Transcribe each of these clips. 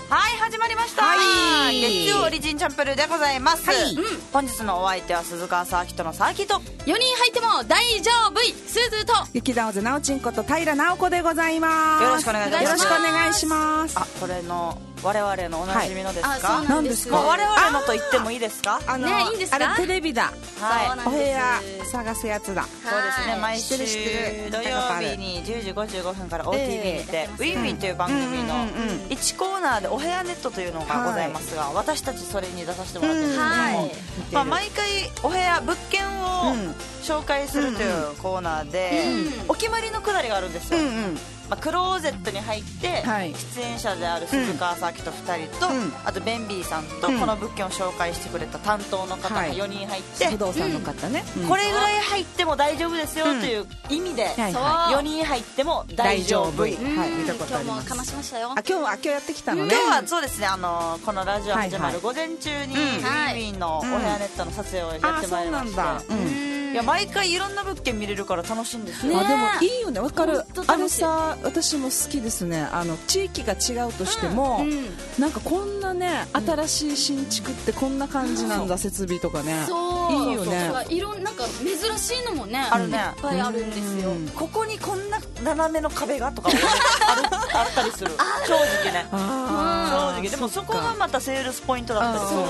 はい、始まりました、はい、月曜オリジンチャンプルーでございます、はい、本日のお相手は鈴川サーキットのサーキット、 4人入っても大丈夫すずと劇団オズナオチンこと平直子でございます。 よろしくお願いします。 よろしくお願いします。 あ、これの我々のおなじみのですか、 はい、 何ですか。 我々のと言ってもいいですか。 ね、いいんですか。 あれテレビだ、 はい、 お部屋探すやつだ。 そうですね、毎週土曜日に10時55分から OTV にて、ウィンウィンという番組の1コーナーでお部屋ネットというのがございますが、私たちそれに出させてもらってるんですけども、毎回お部屋物件を紹介するというコーナーで、お決まりのくだりがあるんですよ。クローゼットに入って、出演者である鈴川サーキと2人と、あとベンビーさんと、この物件を紹介してくれた担当の方が4人入って、 不動産の方ね、 これぐらい入っても大丈夫ですよという意味で、4人入っても大丈夫、 はい、見たことあります。 今日もかましましたよ。 今日やってきたのね。 今日はそうですね、このラジオ始まる午前中にウィンウィンのお部屋ネットの撮影をやってまいりまして、いや、毎回いろんな物件見れるから楽しいんですよ、 ね、でもいいよね、わかる。あれさ、私も好きですね。地域が違うとしても、なんかこんなね、新しい新築ってこんな感じなんだ、設備とかね。いいよね。 いろんなんか珍しいのもね、 あるね、 いっぱいあるんですよ。 ここにこんな斜めの壁がとかあったりする。正直ね、正直。でもそこがまたセールスポイントだったりするから。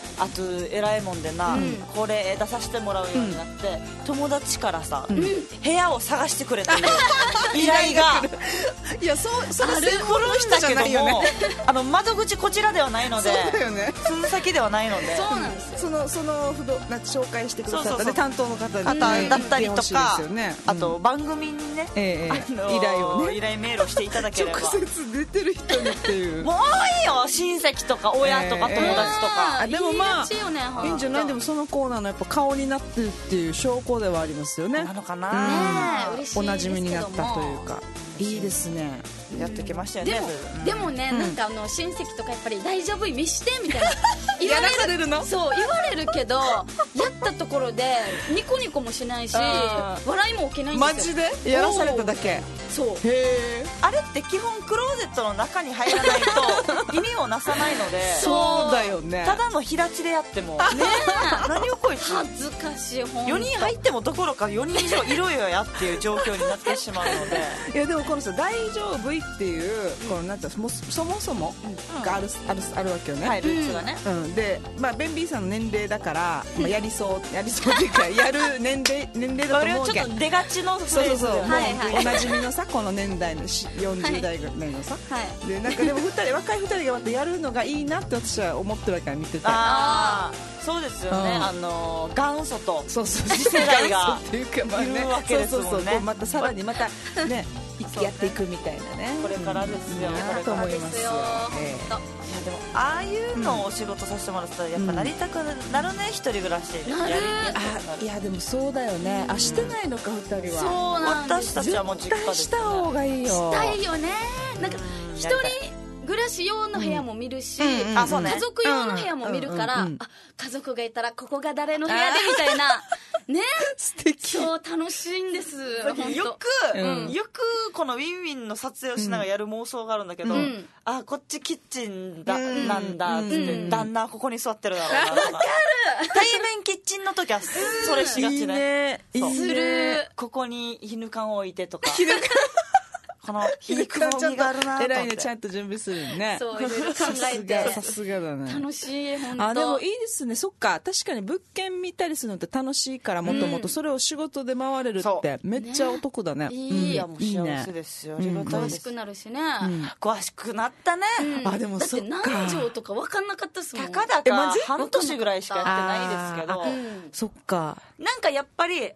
あと偉いもんでな、これ出させてもらうようになって、友達からさ、部屋を探してくれという依頼がいや、それ専門の人じゃないよね。窓口こちらではないので、鈴先ではないので、 そうなんですよ。 その紹介してくださった担当の方にだったりとか、あとと番組にね、依頼メールをしていただければ、 直接出てる人にっていう、 もういいよ、親戚とか親とか友達とか。 でもまあいいんじゃない。でもそのコーナーのやっぱ顔になってるっていう証拠ではありますよね。 なのかな、 おなじみになったというか、いいですね。 やってきましたよね。 でもね、なんか親戚とかやっぱり大丈夫見してみたいなやらされるの。 そう言われるけど、やったところでニコニコもしないし、笑いも起きないんですよ。 マジでやらされただけ。 そう。 へー。 あれって基本クローゼットの中に入らないと意味をなさないのでそうだよね。 ただの平地でやってもね何をこいつ恥ずかしい。 4人入ってもどころか4人以上いろよやっていう状況になってしまうのでいやでもこのさ、大丈夫っていうこのなんてそもそもがあるわけよね。 はい、ルーツがね。 で、ベンビーさんの年齢だから、やりそうっていうかやる年齢だと思うけど、 ちょっと出がちのフレーズ。 おなじみのさ、この年代の40代ぐらいのさ、でなんかでも若い2人がまたやるのがいいなって私は思ってるから見てた。 ああ、そうですよね。元祖と次世代がいるわけですもんね。 またさらにまたねやっていくみたいなね。 これからですよ。 これからですよ。 いやでもああいうのをお仕事させてもらったらやっぱなりたくなるね、一人暮らしで。 いやでもそうだよね。してないのか2人は。 そうなんです。 私たちはもう実家です。 した方がいいよ。 したいよね。なんか一人暮らし用の部屋も見るし、家族用の部屋も見るから、家族がいたらここが誰の部屋でみたいなね。 素敵。 そう楽しいんです。 よくこのウィンウィンの撮影をしながらやる妄想があるんだけど、あ、こっちキッチンなんだっつって、旦那ここに座ってるだろうなとか。わかる。対面キッチンの時はそれしがちね。 する。 ここに犬缶を置いてとか。この皮肉の実があるなと思って。 偉いね、ちゃんと準備するね。 そう、いろいろ考えて。 さすがだね。 楽しい、本当。 でもいいですね。そっか、確かに物件見たりするのって楽しいから、もともとそれを仕事で回れるってめっちゃお得だね。 いや、もう幸せですよ。 詳しくなるしね。 詳しくなったね。 でもそっか。 だって何畳とか分かんなかったっすもん。 たかだか半年ぐらいしかやってないですけど。 そっか。 なんかやっぱり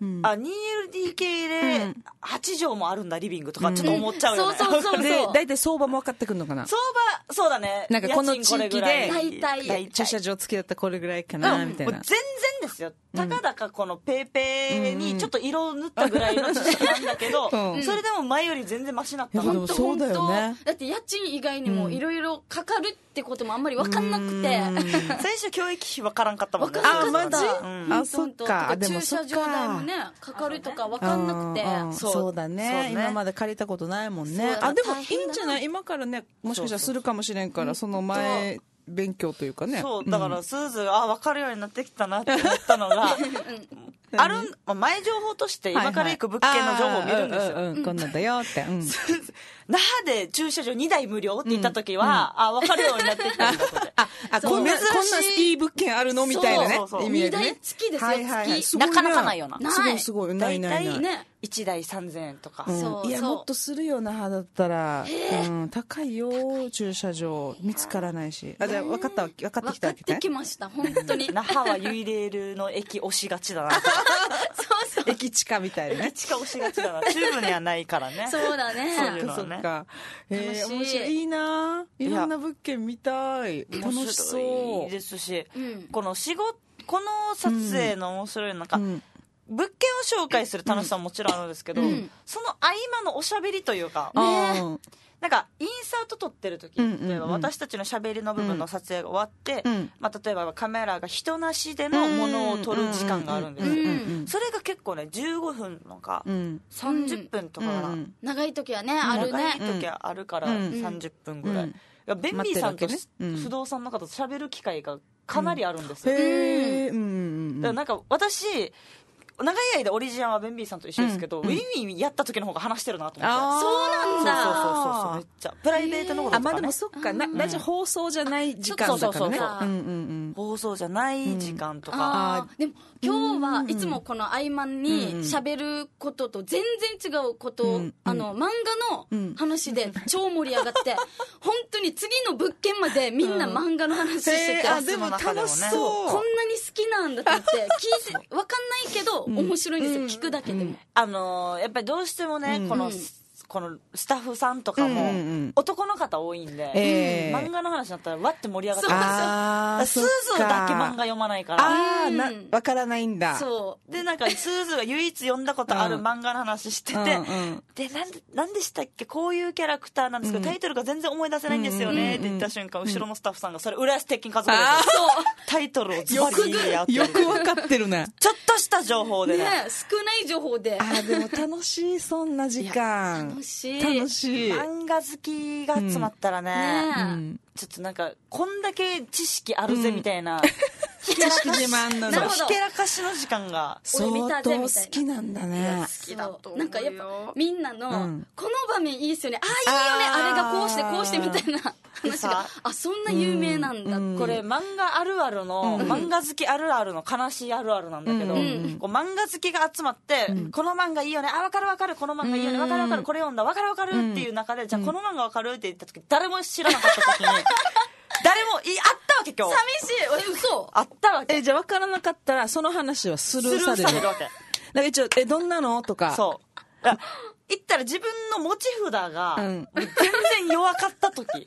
2LDK で8畳もあるんだリビングとかちょっと思っちゃうよね。 そうで大体相場も分かってくるのかな。 相場そうだね。 なんかこの地域で大体駐車場付きだったらこれぐらいかなみたいな。 全然ですよ。たかだかこのペーペーにちょっと色を塗ったぐらいの知識なんだけど、それでも前より全然マシなった。 本当そうだよね。 だって家賃以外にもいろいろかかるってこともあんまり分かんなくて、 最初教育費分からんかったもんね。 マジ？そっか。 駐車場代もねかかるとか分かんなくて。 そうだね。今まで借りたことないもんね。あ、でもいいんじゃない？今からね、もしかしたらするかもしれんから、その前勉強というかね。 そうだからスーズが分かるようになってきたなって思ったのがある前情報として今から行く物件の情報を見るんですよ。 こんなんだよって。 那覇で駐車場2台無料って言った時は、分かるようになってきたんだとで。 こんないい物件あるのみたいなね。意味 2台付きですよ。 なかなかないよな。 すごいないないない。 1台3000円とか。 いやもっとするよ那覇だったら、高いよ駐車場見つからないし。じゃあ分かってきたわけね。 分かってきました本当に。 那覇はユイレールの駅押しがちだな。 そう駅地下みたいなね。 駅地下押しがちだな。チューブにはないからね。 そうだね。 そっか。面白い。いいな。いろんな物件見たい。楽しそう。 いいですし、この撮影の面白いなんか。物件を紹介する楽しさももちろんあるんですけど、その合間のおしゃべりというか、なんかインサート撮ってる時、例えば私たちのしゃべりの部分の撮影が終わって、例えばカメラが人なしでのものを撮る時間があるんですよ。それが結構ね15分とか30分とかかな。 長い時はねあるね。 長い時はあるから30分ぐらい。ベンビーさんと不動産の方としゃべる機会がかなりあるんですよ。だからなんか私長い間オリジナルはベンビーさんと一緒ですけど、ウィンウィンやった時の方が話してるなと思って。 そうなんだ。 そうめっちゃプライベートのこととかね。 まあでもそっか、ラジオ放送じゃない時間だからね。 放送じゃない時間とか。 でも今日はいつもこの合間に喋ることと全然違うことを、漫画の話で超盛り上がって本当に次の物件までみんな漫画の話してて、 でも楽しそう。 こんなに好きなんだって聞いて分かんないけど面白いんですよ、聞くだけでも。 やっぱりどうしてもね、このスタッフさんとかも男の方多いんで、漫画の話になったらわって盛り上がってるんですよ。スーズーだけ漫画読まないからわからないんだ。 そうでなんかスーズーが唯一読んだことある漫画の話してて、でなんでしたっけ、こういうキャラクターなんですけどタイトルが全然思い出せないんですよねって言った瞬間、後ろのスタッフさんがそれ浦安鉄筋家族です。タイトルをズバリ言い合ってる。 よく分かってるね。 ちょっとした情報でね。 少ない情報で。 でも楽しい、そんな時間。 楽しい。 漫画好きが集まったらね、ちょっとなんかこんだけ知識あるぜみたいな、 知識自慢のひけらかしの時間が相当好きなんだね。 好きだと思うよ。 なんかやっぱみんなのこの場面いいですよね、いいよね、あれがこうしてこうしてみたいな話が、そんな有名なんだ。 これ漫画あるあるの、漫画好きあるあるの悲しいあるあるなんだけど、こう漫画好きが集まって、この漫画いいよね、分かる分かる、この漫画いいよね、分かる分かる、これ読んだ分かる分かるっていう中で、じゃあこの漫画分かるって言った時誰も知らなかった時に誰もあったわけ今日。 寂しい。嘘。 あったわけ。 じゃあ分からなかったらその話はスルーされるわけ。 なんか一応どんなのとか。 そう。言ったら自分の持ち札が全然弱かった時。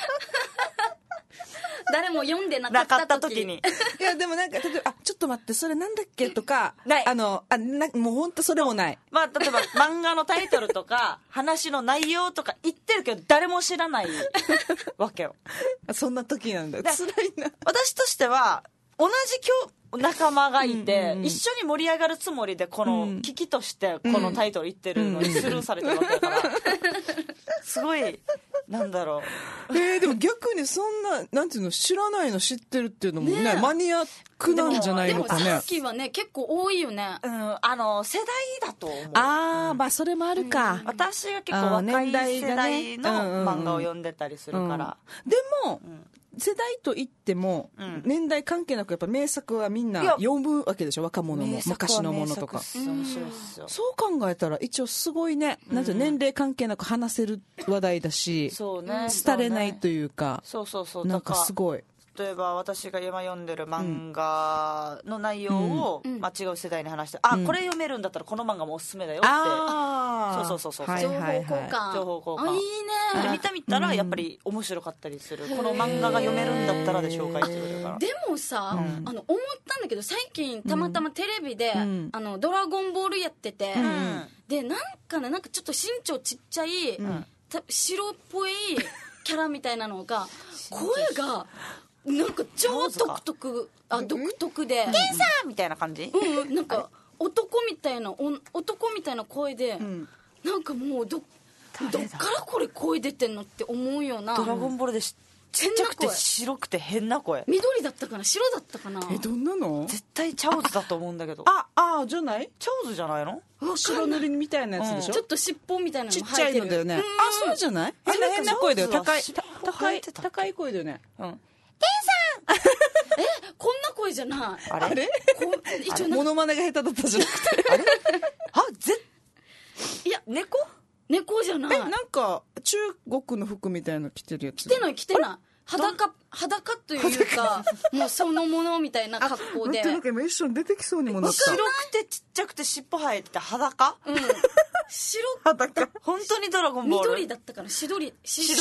誰も読んでなかった時に。 いやでもなんか例えばちょっと待ってそれなんだっけとか、もう本当それもない。 まあ例えば漫画のタイトルとか話の内容とか言ってるけど誰も知らないわけよ。 そんな時なんだ。辛いな。 私としては同じ仲間がいて、一緒に盛り上がるつもりでこの危機としてこのタイトル言ってるのにスルーされてるわけだから、すごいなんだろう。 でも逆にそんななんていうの、知らないの知ってるっていうのもね、マニアックなんじゃないのかね。 でもさっきはね結構多いよね。 世代だと思う。 まあそれもあるか。 私が結構若い世代の漫画を読んでたりするから。 でも世代といっても、年代関係なくやっぱ名作はみんな読むわけでしょ、若者も昔のものとか。そう考えたら一応すごいね、なんて年齢関係なく話せる話題だし、廃れないというか、なんかすごい。 例えば私が今読んでる漫画の内容を、違う世代に話して、これ読めるんだったらこの漫画もおすすめだよって。そう情報交換。いいね。 で見たらやっぱり面白かったりする。この漫画が読めるんだったらで紹介してくれるから。 でもさ、思ったんだけど最近たまたまテレビでドラゴンボールやってて、でなんかちょっと身長ちっちゃい白っぽいキャラみたいなのが声がなんか超独特で、 ケンさんみたいな感じ。 なんか男みたいな声で、なんかもうどっからこれ声出てんのって思うような。 ドラゴンボールでちっちゃくて白くて変な声。 緑だったかな白だったかな。 どんなの？ 絶対チャオズだと思うんだけど。 じゃない？ チャオズじゃないの？ 白塗りみたいなやつでしょ。 ちょっと尻尾みたいなのちっちゃいのだよね。そうじゃない？変な声だよ。高い声だよね。 うん。 ケンさんこんな声じゃない。 あれ一応モノマネが下手だったじゃなくて。 あれいや猫じゃない。 なんか中国の服みたいなの着てるやつ。 着てない裸というかもうそのものみたいな格好で。 なんか今一緒に出てきそうにもなった。 白くてちっちゃくて尻尾生えてて裸？ 裸。 本当にドラゴンボール。 緑だったかな。焦り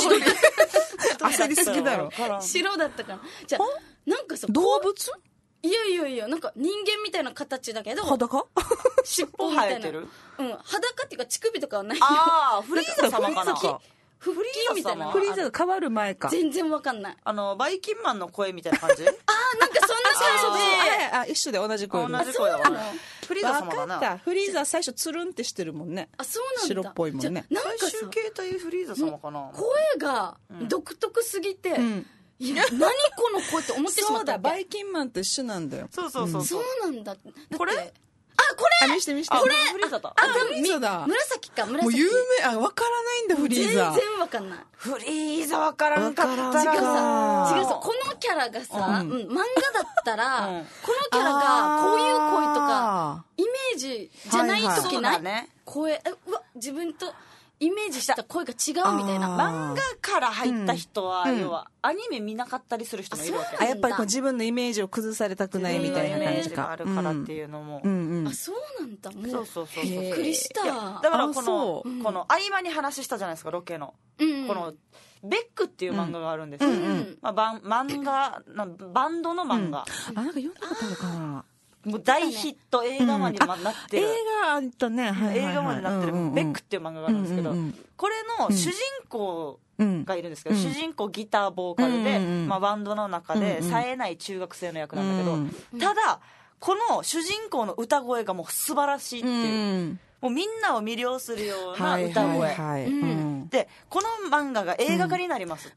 すぎだろ。 白だったかな。じゃあなんかさ動物？ いやなんか人間みたいな形だけど裸？ 尻尾みたいな。 生えてる？ 裸っていうか乳首とかはないよ。 フリーザ様かな。 フリーザみたいな。 フリーザが変わる前か。 全然わかんない。 バイキンマンの声みたいな感じ？ なんかそんな最初で。 一緒で同じ声。 同じ声だわね。フリーザ様だな。 フリーザ最初つるんってしてるもんね。 そうなんだ。 白っぽいもんね。 なんか最終形態フリーザ様かな。 声が独特すぎて、いや何この声って思ってしまった。そうだ、 バイキンマンと一緒なんだよ。 そうなんだ。 これ？ 見して。 これフリーザだ。 そうだ。 紫か。 もう有名。わからないんだフリーザ。 全然わかんない。 フリーザわからんかったら。 違うさ。このキャラがさ、漫画だったらこのキャラがこういう声とかイメージじゃない時ない。声自分とイメージした声が違うみたいな。 漫画から入った人は要はアニメ見なかったりする人もいるわけ。 やっぱり自分のイメージを崩されたくないみたいな感じか。 あるからっていうのも。 そうなんだ。もうそうびっくりした。 だからこの合間に話したじゃないですか、ロケの。このベックっていう漫画があるんですよ。バンドの漫画。 なんか読んだことあるかな。 もう大ヒット映画までなってる。 映画あったね。 映画までなってるベックっていう漫画があるんですけど、これの主人公がいるんですけど、主人公ギターボーカルでバンドの中で冴えない中学生の役なんだけど、ただこの主人公の歌声がもう素晴らしいっていう、もうみんなを魅了するような歌声で、この漫画が映画化になりますって。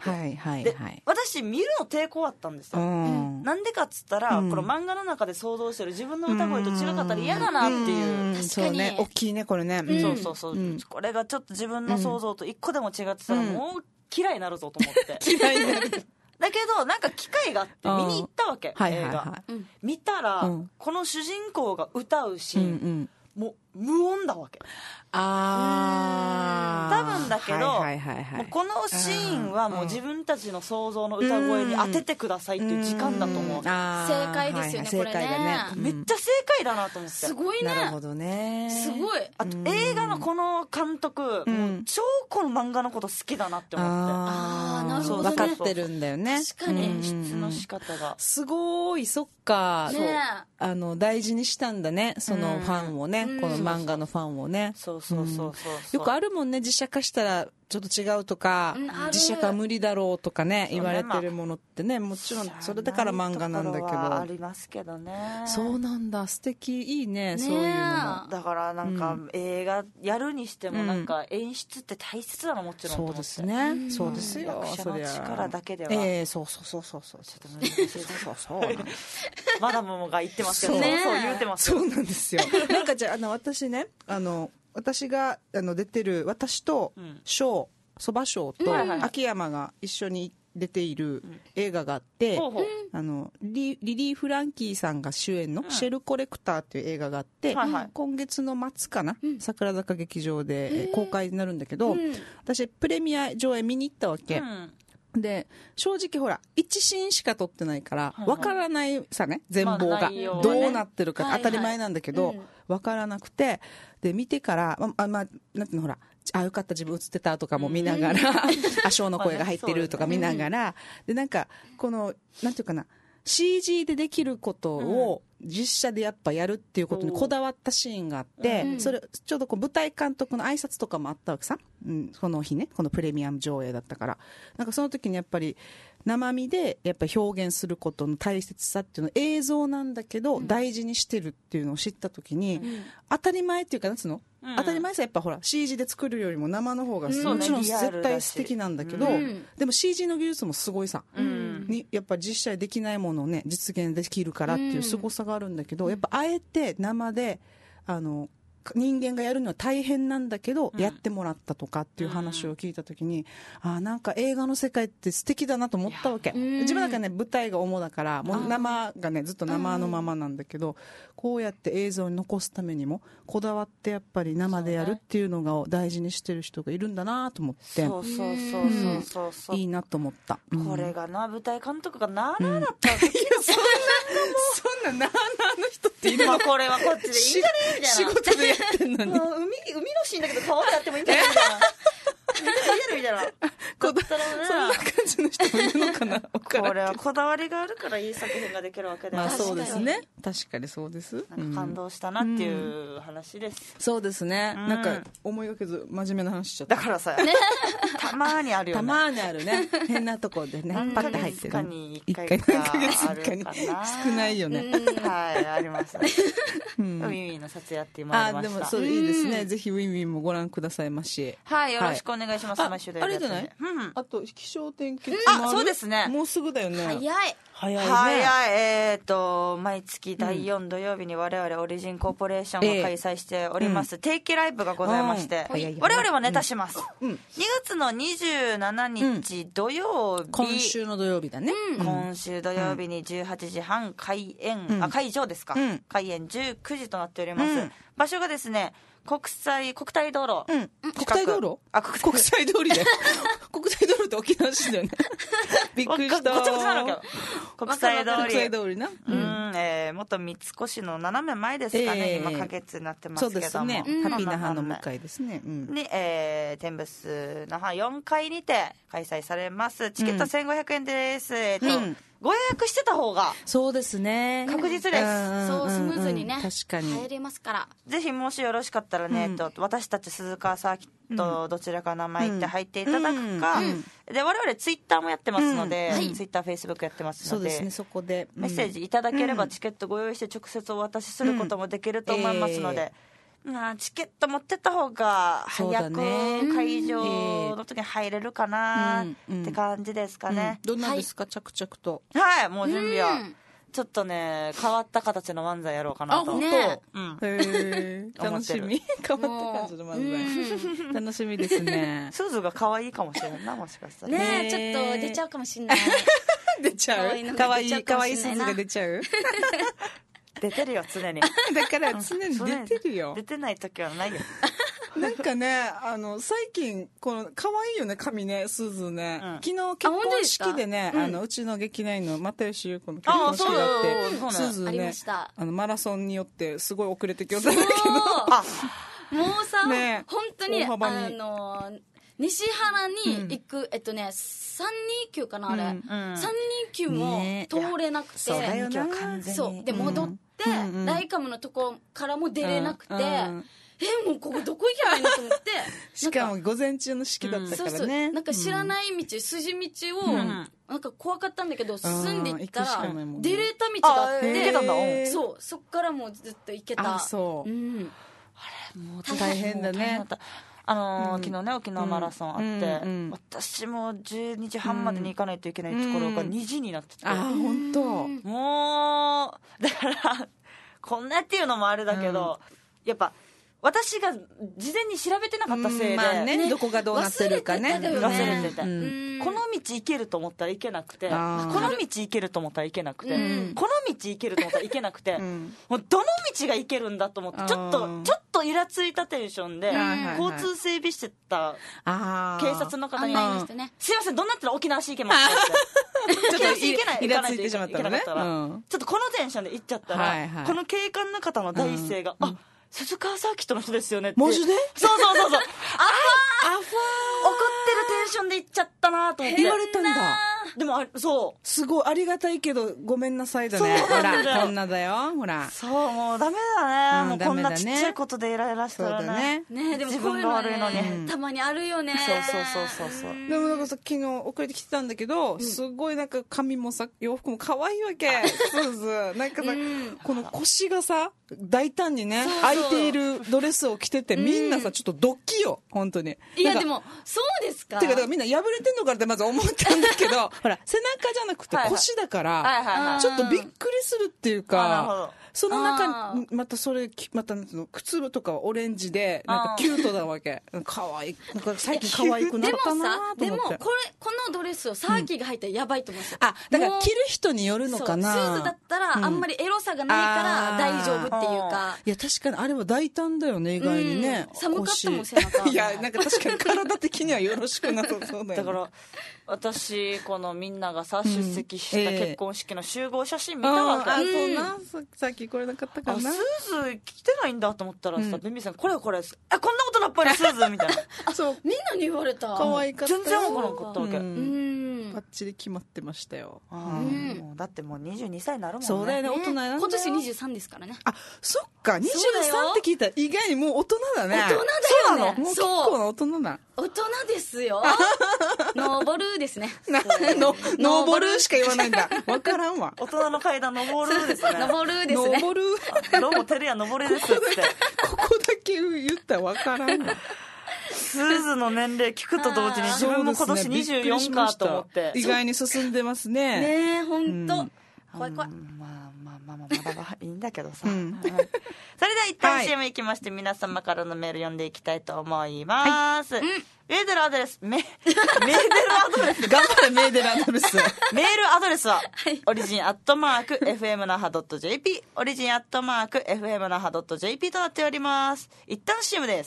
で、私見るの抵抗あったんですよ。なんでかっつったら、この漫画の中で想像してる自分の歌声と違かったら嫌だなっていう。 確かに大きいねこれね。 そうこれがちょっと自分の想像と一個でも違ってたらもう嫌いになるぞと思って。 嫌いになる。 だけどなんか機会があって見に行ったわけ、映画。見たらこの主人公が歌うシーンもう無音だわけ。多分だけど、このシーンはもう自分たちの想像の歌声に当ててくださいっていう時間だと思う。 正解ですよね、これね。 めっちゃ正解だなと思って。 すごいね。 なるほどね。 すごい。 あと映画のこの監督、もう超この漫画のこと好きだなって思って。 なるほどね。 分かってるんだよね。 確かに。 演出の仕方がすごい。そっか。大事にしたんだね、そのファンをね、この漫画のファンをね。 そうよくあるもんね、実写化したらちょっと違うとか、実写化無理だろうとかね、言われてるものってね、もちろんそれだから漫画なんだけど。 ありますけどね。 そうなんだ、素敵。いいね、そういうのも。 だからなんか映画やるにしてもなんか演出って大切なの、もちろん。 そうですね。そうですよ。 役者の力だけでは。 そう。ちょっと難しい。そうマダムが言ってますけど、そう言うてます。 そうなんですよ。なんかじゃあ私ね、私が出てる、私と翔、蕎麦翔と秋山が一緒に出ている映画があって、リリー・フランキーさんが主演のシェルコレクターという映画があって、今月の末かな、桜坂劇場で公開になるんだけど、私プレミア上映見に行ったわけ。で正直ほら1シーンしか撮ってないから分からないさね、全貌がどうなってるか当たり前なんだけど分からなくて、で見てからなんていうの、ほらよかった自分映ってたとかも見ながらショーの声が入ってるとか見ながら、でなんかこのなんていうかな、 CG でできることを実写でやっぱやるっていうことにこだわったシーンがあって、それちょうど舞台監督の挨拶とかもあったわけさ、この日ね、このプレミアム上映だったから、なんかその時にやっぱり生身でやっぱ表現することの大切さっていうのは映像なんだけど大事にしてるっていうのを知った時に、当たり前っていうかなんつうの、当たり前さ、やっぱほら CG で作るよりも生の方がもちろん絶対素敵なんだけど、でも CG の技術もすごいさ、にやっぱ実写できないものをね実現できるからっていう凄さがあるんだけど、やっぱあえて生で人間がやるのは大変なんだけど、やってもらったとかっていう話を聞いた時に、なんか映画の世界って素敵だなと思ったわけ。自分なんかね舞台が主だからもう生がねずっと生のままなんだけど、こうやって映像に残すためにもこだわってやっぱり生でやるっていうのが大事にしてる人がいるんだなと思って、そういいなと思った。 これがな舞台監督がなあなあだったわけ、 そんななあなあの人っているの？ これはこっちでいいんじゃねえみたいな、 仕事でやってんのに海のシーンだけど川でやってもいいんじゃないみたいなみたいなそんな感じの人もいるのかな。 これはこだわりがあるからいい作品ができるわけで、 まあそうですね、確かにそうです。 なんか感動したなっていう話です。 そうですね、なんか思いがけず真面目な話しちゃった。 だからさ、たまにあるよね、 たまにあるね、変なとこでねパッと入ってる、 1回か2回かあるかな。 少ないよね。 はい、ありますね。ウィンウィンの撮影やってもらいました。 でもそういいですね、ぜひウィンウィンもご覧くださいまし。 はい、よろしくお願いします。毎週であれじゃない、あと気象天気、 そうですね、 もうすぐだよね。 早いね。 毎月第4土曜日に我々オリジンコーポレーションが開催しております定期ライブがございまして、我々もネタします。2月の27日土曜日、 今週の土曜日だね。 今週土曜日に18時半会場ですか、開演19時となっております。場所がですね、国体道路、 国体道路、国際通りだよ国際道路って沖縄市だよねびっくりした。 ごちゃごちゃなのかよ。国際通りな、 元三越の斜め前ですかね、今花月になってますけども、 そうですね、ハッピーな葉の向かいですね、 に天ブス那覇4階にて開催されます。チケット1500円です。ご予約してた方がそうですね、 確実です。 そうスムーズにね、 確かに入れますから、 ぜひもしよろしかったらね、私たち鈴鹿サーキットどちらか名前言って入っていただくか、で我々ツイッターもやってますので、ツイッターフェイスブックやってますので、 そうですね、そこでメッセージいただければチケットご用意して直接お渡しすることもできると思いますので、チケット持ってった方が早く会場の時に入れるかなって感じですかね。 どんなんですか、着々と。 はい、もう準備はちょっとね変わった形の漫才やろうかなと。 へえ、楽しみ。変わった感じの漫才楽しみですね。 スーズが可愛いかもしれないな、もしかしたらね。ちょっと出ちゃうかもしれない出ちゃう、可愛いスーズが出ちゃう出てるよ常に。 だから常に出てるよ。 出てない時はないよ。 なんかね、最近この可愛いよね、髪ね、スーズね。昨日結婚式でね、うちの劇団員の又吉優子の結婚式があって、スーズね、マラソンによってすごい遅れてきよったんだけど、 もうさ、本当に西原に行く、329かなあれ、329も通れなくて、そうで戻って、ライカムのとこからも出れなくて、もうここどこ行けばいいのと思ってしかも午前中の式だったからね、 なんか知らない道、筋道をなんか怖かったんだけど、進んでいったら出れた道があって、そっからもうずっと行けた。 あれもう大変だね。 昨日ね沖縄マラソンあって、私も12時半までに行かないといけないところが2時になってて、 本当もうだからこんなっていうのもあれだけど、やっぱ私が事前に調べてなかったせいで、 どこがどうなってるかね忘れてて、この道行けると思ったら行けなくて、この道行けると思ったら行けなくて、この道行けると思ったら行けなくて、もうどの道が行けるんだと思って、ちょっとイラついたテンションで交通整備してた警察の方に「すいません、どうなったら沖縄市行けますか?」ってちょっと行かないといけなかったら、ちょっとこのテンションで行っちゃったら、この警官の方の第一声が「鈴川サーキットの人ですよね」って。 マジで？ そう怒ってるテンションで行っちゃったなと思って。 言われたんだ。 でもそうすごいありがたいけどごめんなさいだね。ほらこんなだよ、ほら。 そう、もうダメだね、もうこんなちっちゃいことでイライラしたらね。 ね、でも自分が悪いのにたまにあるよね。 そうでもなんかさ、昨日遅れてきてたんだけど、すごいなんか髪もさ、洋服も可愛いわけ。スーズなんかさ、この腰がさ大胆にね開いているドレスを着てて、みんなさちょっとドッキよ本当に。 いやでもそうですか。 てかだからみんな破れてんのかってまず思ったんだけどほら背中じゃなくて腰だから、ちょっとびっくりするっていうか、その中にまたなんていうの、靴とかはオレンジでなんかキュートなわけ。可愛い、なんか最近可愛くなったなと思って。 でもこのドレスをサーキーが入ったらやばいと思うんですよ。 あ、だから着る人によるのかな。 スーツだったらあんまりエロさがないから大丈夫っていうか。 いや確かにあれは大胆だよね、意外にね。 寒かったもん背中。 いやなんか確かに体的にはよろしくなさそうだよね。 だから私このみんながさ出席した結婚式の集合写真見たわけ。 そうな、さっきこれなかったかな。 スーズ着てないんだと思ったらさ、ベンビーさんこれこんな大人っぽいのスーズみたいな。 そうみんなに言われた。 可愛かった。 全然分からんかったわけ。 バッチリ決まってましたよ。 もうだってもう22歳になるもんね。 そうだよね、大人なんだよ。 今年23ですからね。 あ、そっか、23って聞いたら意外にもう大人だね。 大人だよね。 そうなの、もう結構な大人だ。 大人ですよ。ノーボルですね。 ノーボルしか言わないんだ。わからんわ。 大人の階段登るですね。 登るですね。 登る。 どうもてるや登るですって。 ここだけ言ったらわからんわ。 スーズの年齢聞くと同時に自分も今年24かと思って、 意外に進んでますね。 ねえ、ほんと怖い怖い。 まだいいんだけどさ、それでは一旦 CM 行きまして、皆様からのメール読んでいきたいと思います。メールアドレス頑張れメーデルアドレス。 メールアドレスはオリジン@fm那覇 .jp オリジン@fm那覇 .jp となっております。一旦 CM です。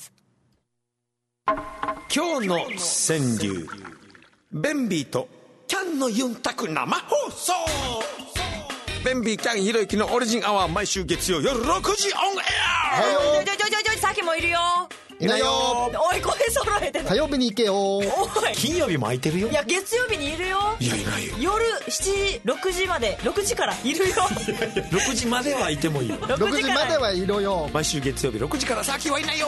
今日の川柳、ベンビーとキャンのユンタク生放送。ベンビーキャンひろゆきのオリジンアワー、毎週月曜夜6時オンエア。 さっきもいるよ。 いないよ。 おい、声揃えて。 火曜日に行けよ。おい、 金曜日も空いてるよ。 いや月曜日にいるよ。 いやいないよ。 夜6時まで、6時からいるよ。 6時まではいてもいいよ。 6時まではいるよ。 毎週月曜日6時から先はいないよ。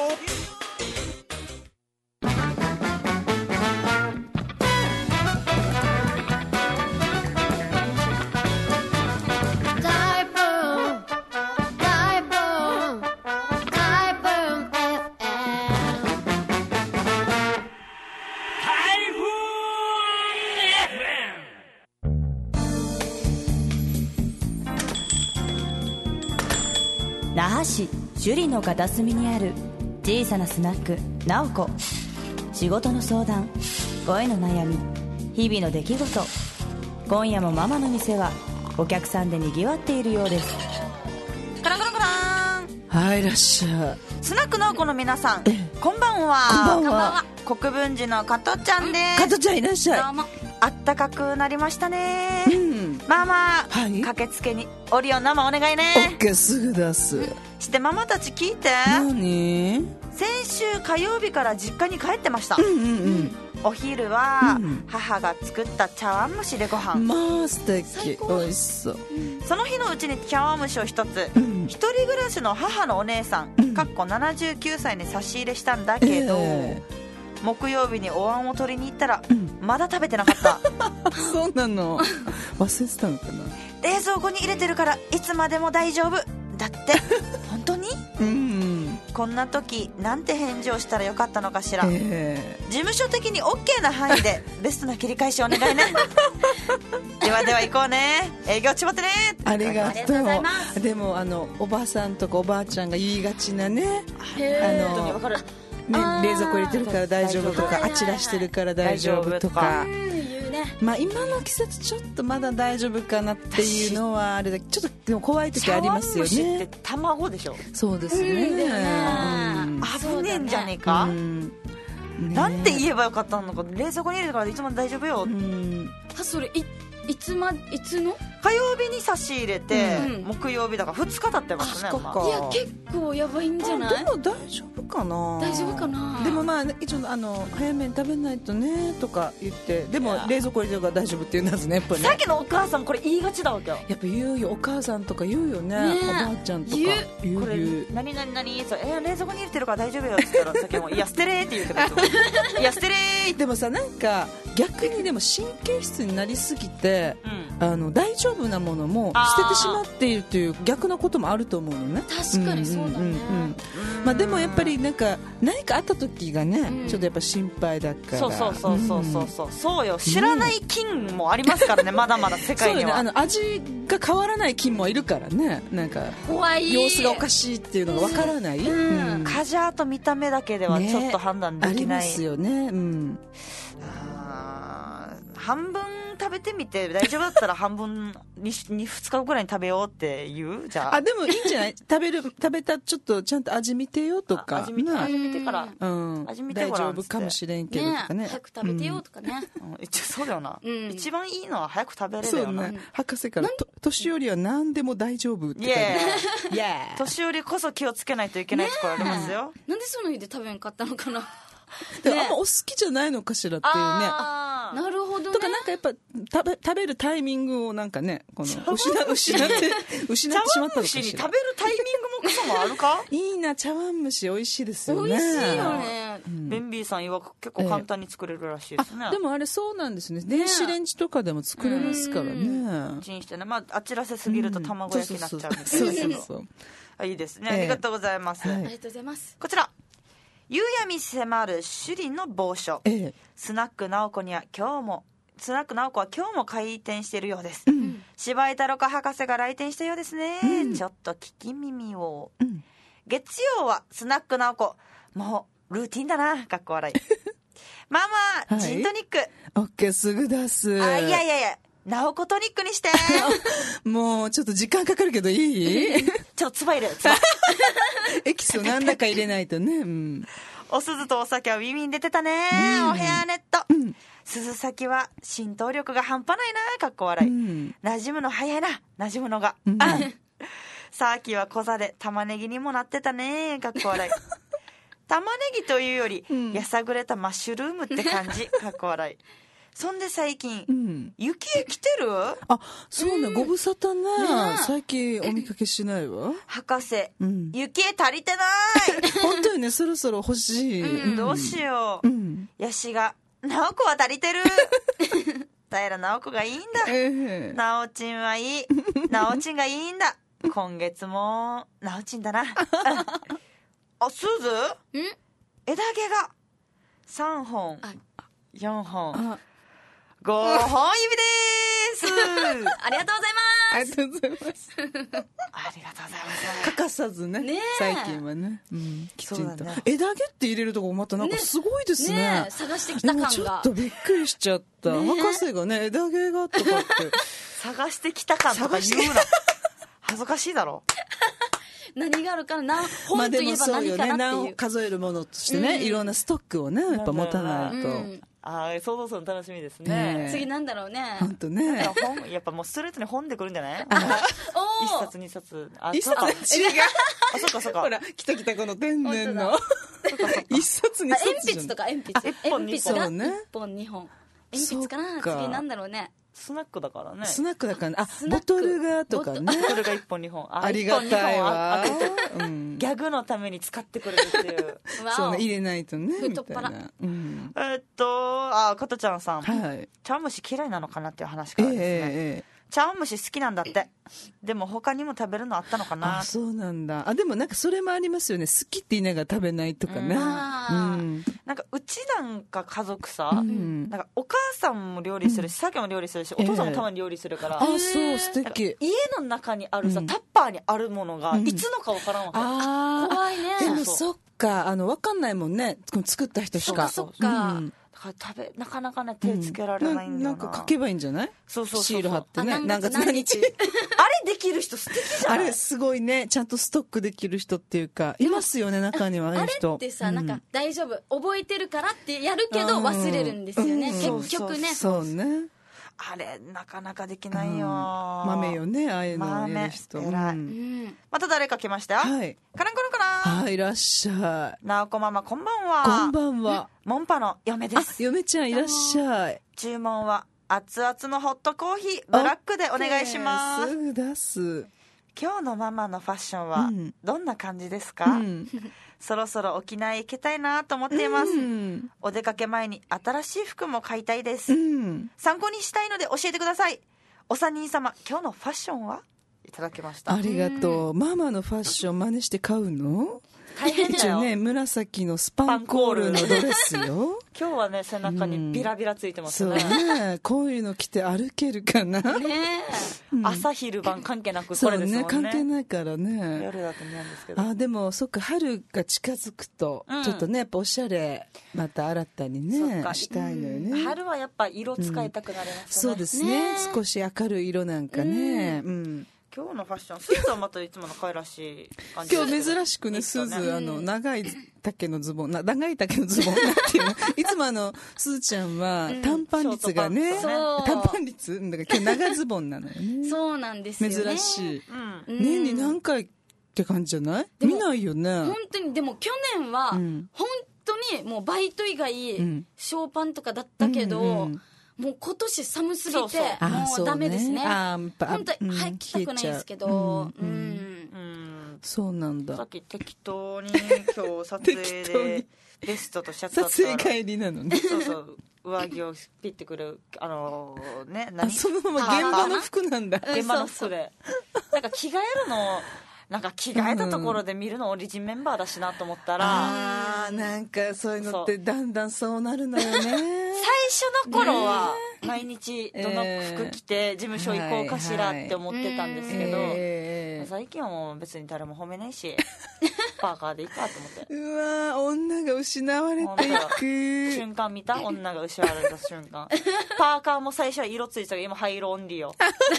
那覇市首里の片隅にある小さなスナックなおこ。仕事の相談、恋の悩み、日々の出来事。今夜もママの店はお客さんでにぎわっているようです。 カランカランカラン。 はい、いらっしゃい。 スナックなおこの皆さん、こんばんは。 こんばんは。 国分寺の加藤ちゃんです。 加藤ちゃんいらっしゃい。 どうも。 あったかくなりましたね。ママ、駆けつけにオリオン生お願いね。 オッケー、すぐ出す。 してママたち聞いて。 何？ 先週火曜日から実家に帰ってました。お昼は母が作った茶碗蒸しでご飯。 まあ素敵、美味しそう。 その日のうちに茶碗蒸しを一つ、一人暮らしの母のお姉さん、79歳に差し入れしたんだけど、木曜日にお椀を取りに行ったら、まだ食べてなかった。 そうなの。忘れてたのかな。 冷蔵庫に入れてるからいつまでも大丈夫だって。本当に？こんな時なんて返事をしたらよかったのかしら。事務所的に OK な範囲でベストな切り返しお願いね。ではでは行こうね。営業ちまってね。 ありがとう。でもおばさんとかおばあちゃんが言いがちなね、 わかるね、冷蔵庫入れてるから大丈夫とか、あちらしてるから大丈夫とか、まあ今の季節ちょっとまだ大丈夫かなっていうのはあれだけど、ちょっとでも怖い時ありますよね。 茶碗蒸しって卵でしょ。 そうですね。 危ねえんじゃねえか。なんて言えばよかったのか。冷蔵庫に入れるからいつも大丈夫よ。 それいつの火曜日に差し入れて、木曜日だから2日経ってますね。 いや結構やばいんじゃない？ でも大丈夫かな。 大丈夫かな。 でもまあ一応早めに食べないとねとか言って、でも冷蔵庫入れてるから大丈夫って言うんですね、やっぱね。 さっきのお母さんこれ言いがちだわけよ。 やっぱ言うよ、お母さんとか言うよね、おばあちゃんとか言う。 これ何そう冷蔵庫に入れてるから大丈夫よって言ったらさっきもいや捨てれーって言うけどいや捨てれー。 でもさ、なんか逆にでも神経質になりすぎて、大丈夫なものも捨ててしまっているという逆のこともあると思うのね。 確かにそうだね。 まあでもやっぱりなんか何かあった時がね、ちょっとやっぱ心配だから。 そうよ、知らない菌もありますからね、まだまだ世界には。 そうよね、味が変わらない菌もいるからね、なんか怖い、 様子がおかしいっていうのがわからない。 カジャーと見た目だけではちょっと判断できない、 ありますよね。 半分食べてみて大丈夫だったら半分に2日ぐらいに食べようって言う。じゃあでもいいんじゃない？食べたちょっとちゃんと味見てよとか、 味見てから味見てごらん、大丈夫かもしれんけどとかね、 早く食べてよとかね。 一応そうだよな、一番いいのは早く食べれるよな。 博士から年寄りは何でも大丈夫って。 年寄りこそ気をつけないといけないところありますよ。 なんでその日で食べんかったのかな。 あんまお好きじゃないのかしらっていうね。 なるほどね。 とかなんかやっぱ食べるタイミングをなんかね、この失ってしまったのかしら。 茶碗蒸しに食べるタイミングもクソもあるか。 いいな、茶碗蒸し美味しいですよね。 美味しいよね。 ベンビーさん曰く結構簡単に作れるらしいですね。 でもあれそうなんですね。電子レンジとかでも作れますからね。 チンしてね、あちらせすぎると卵焼きになっちゃうみたいな。そういいですね。ありがとうございます。 ありがとうございます。 こちら。夕闇迫る首里の某所、スナック直子は今日も開店しているようです。柴井太郎博士が来店したようですね。ちょっと聞き耳を。月曜はスナック直子、もうルーティンだな、かっこ笑い。ママ、ジントニック。 オッケー、すぐ出す。 いや直子トニックにして。 もうちょっと時間かかるけどいい？ ちょっとつば入れる。 エキスを何だか入れないとね。 お鈴とお酒はウィンウィン出てたね。お部屋ネット。鈴先は浸透力が半端ないな、かっこ笑い。馴染むの早いな、馴染むのが。さっきは小座で玉ねぎにもなってたね、かっこ笑い。玉ねぎというより、やさぐれたマッシュルームって感じ、かっこ笑い。そんで最近、雪へ来てる？ そうね、ご無沙汰ね。最近お見かけしないわ。 博士、雪へ足りてない本当にね、そろそろ欲しい。 どうしよう。ヤシが、直子は足りてる平直子がいいんだ。直ちんはいい。直ちんがいいんだ。今月も、直ちんだな。すず？枝毛が、3本、4本。5本指ですありがとうございます。 ありがとうございます。 ありがとうございます。 欠かさずね、最近はね、きちんと。枝毛って入れるとこまたなんかすごいですね。 探してきた感が。 ちょっとびっくりしちゃった。博士がね、枝毛がとかって。 探してきた感とか言うな。恥ずかしいだろ。 何があるかな、本といえば何かなっていう。 名を数えるものとしてね、いろんなストックをね、やっぱ持たないと。 想像するの楽しみですね。 次なんだろうね。 本当ね。 やっぱもうストレートに本でくるんじゃない？一冊二冊。 一冊違う。 そうか。 ほら、来たこの天然の。一冊二冊。 鉛筆とか鉛筆。 一本二本。 一本二本。鉛筆かな？次なんだろうね。 スナックだからね。 スナックだからね。ボトルがとかね。 ボトルが1本2本。 ありがたいわ。 ギャグのために使ってくれるっていう。 そうね、入れないとね。 太っ腹。 加トちゃんさん。茶碗蒸し嫌いなのかなっていう話からですね。茶碗蒸し好きなんだって。でも他にも食べるのあったのかな。 そうなんだ。でもなんかそれもありますよね。好きって言いながら食べないとかね。 なんかうちなんか家族さ、なんかお母さんも料理するし、さっきも料理するし、お父さんもたまに料理するから。 そう素敵。 家の中にあるさ、タッパーにあるものがいつのかわからんわけ。 怖いね。 でもそっか、わかんないもんね。作った人しか。 そっか。 なかなかね、手つけられないんだよな。 なんか書けばいいんじゃない？シール貼ってね。何月何日。 あれできる人素敵じゃん。 あれすごいね。ちゃんとストックできる人っていうか、いますよね、中には。あれってさ、なんか大丈夫。覚えてるからってやるけど忘れるんですよね。結局ね。 そうね。 あれなかなかできないよ、 豆よね、ああいうのやる人。 偉い、また誰か来ましたよ。 はい。 カランコロかな。 はい、いらっしゃい。 なおこママこんばんは。 こんばんは。 モンパの嫁です。 嫁ちゃんいらっしゃい。 注文は熱々のホットコーヒーブラックでお願いします。 すぐ出す。 今日のママのファッションはどんな感じですか？そろそろ沖縄へ行きたいなと思っています。お出かけ前に新しい服も買いたいです。参考にしたいので教えてください。お三人様、今日のファッションはいただきました。 ありがとう。ママのファッション真似して買うの？ 大変だよ。 一応ね、紫のスパンコールのドレスよ。 今日はね、背中にビラビラついてますね。 そうね、こういうの着て歩けるかな。 朝昼晩関係なくこれですもんね。 そうね、関係ないからね。 夜だと似合うんですけど。 でもそっか、春が近づくと、ちょっとね、やっぱおしゃれまた新たにねしたいのよね。 春はやっぱ色使いたくなりますね。 そうですね。少し明るい色なんかね。 今日のファッション、スーツはまたいつもの可愛らしい感じ。 今日珍しくね、スーツ、長い丈のズボン、長い丈のズボンなんていうの。いつもスーちゃんは短パン率がね、短パン率だから今日長ズボンなのよね。 そうなんですよね。 珍しい。年に何回って感じじゃない？見ないよね。 本当に、でも去年は、本当にもうバイト以外、ショーパンとかだったけど、もう今年寒すぎてもうダメですね。本当に早く着たくないですけど、 そうなんだ。 さっき適当に今日撮影でベストとシャツだったら撮影帰りなのね。 そうそう、上着をピッてくるね、 そのまま現場の服なんだ。 現場の服でなんか着替えるの、なんか着替えたところで見るのオリジンメンバーだしなと思ったら、 なんかそういうのってだんだんそうなるのよね。 最初の頃は毎日どの服着て事務所行こうかしらって思ってたんですけど、最近はもう別に誰も褒めないしパーカーでいいかと思って。 うわ、女が失われていく瞬間見た？女が失われた瞬間。パーカーも最初は色ついてたけど今灰色オンリーよ。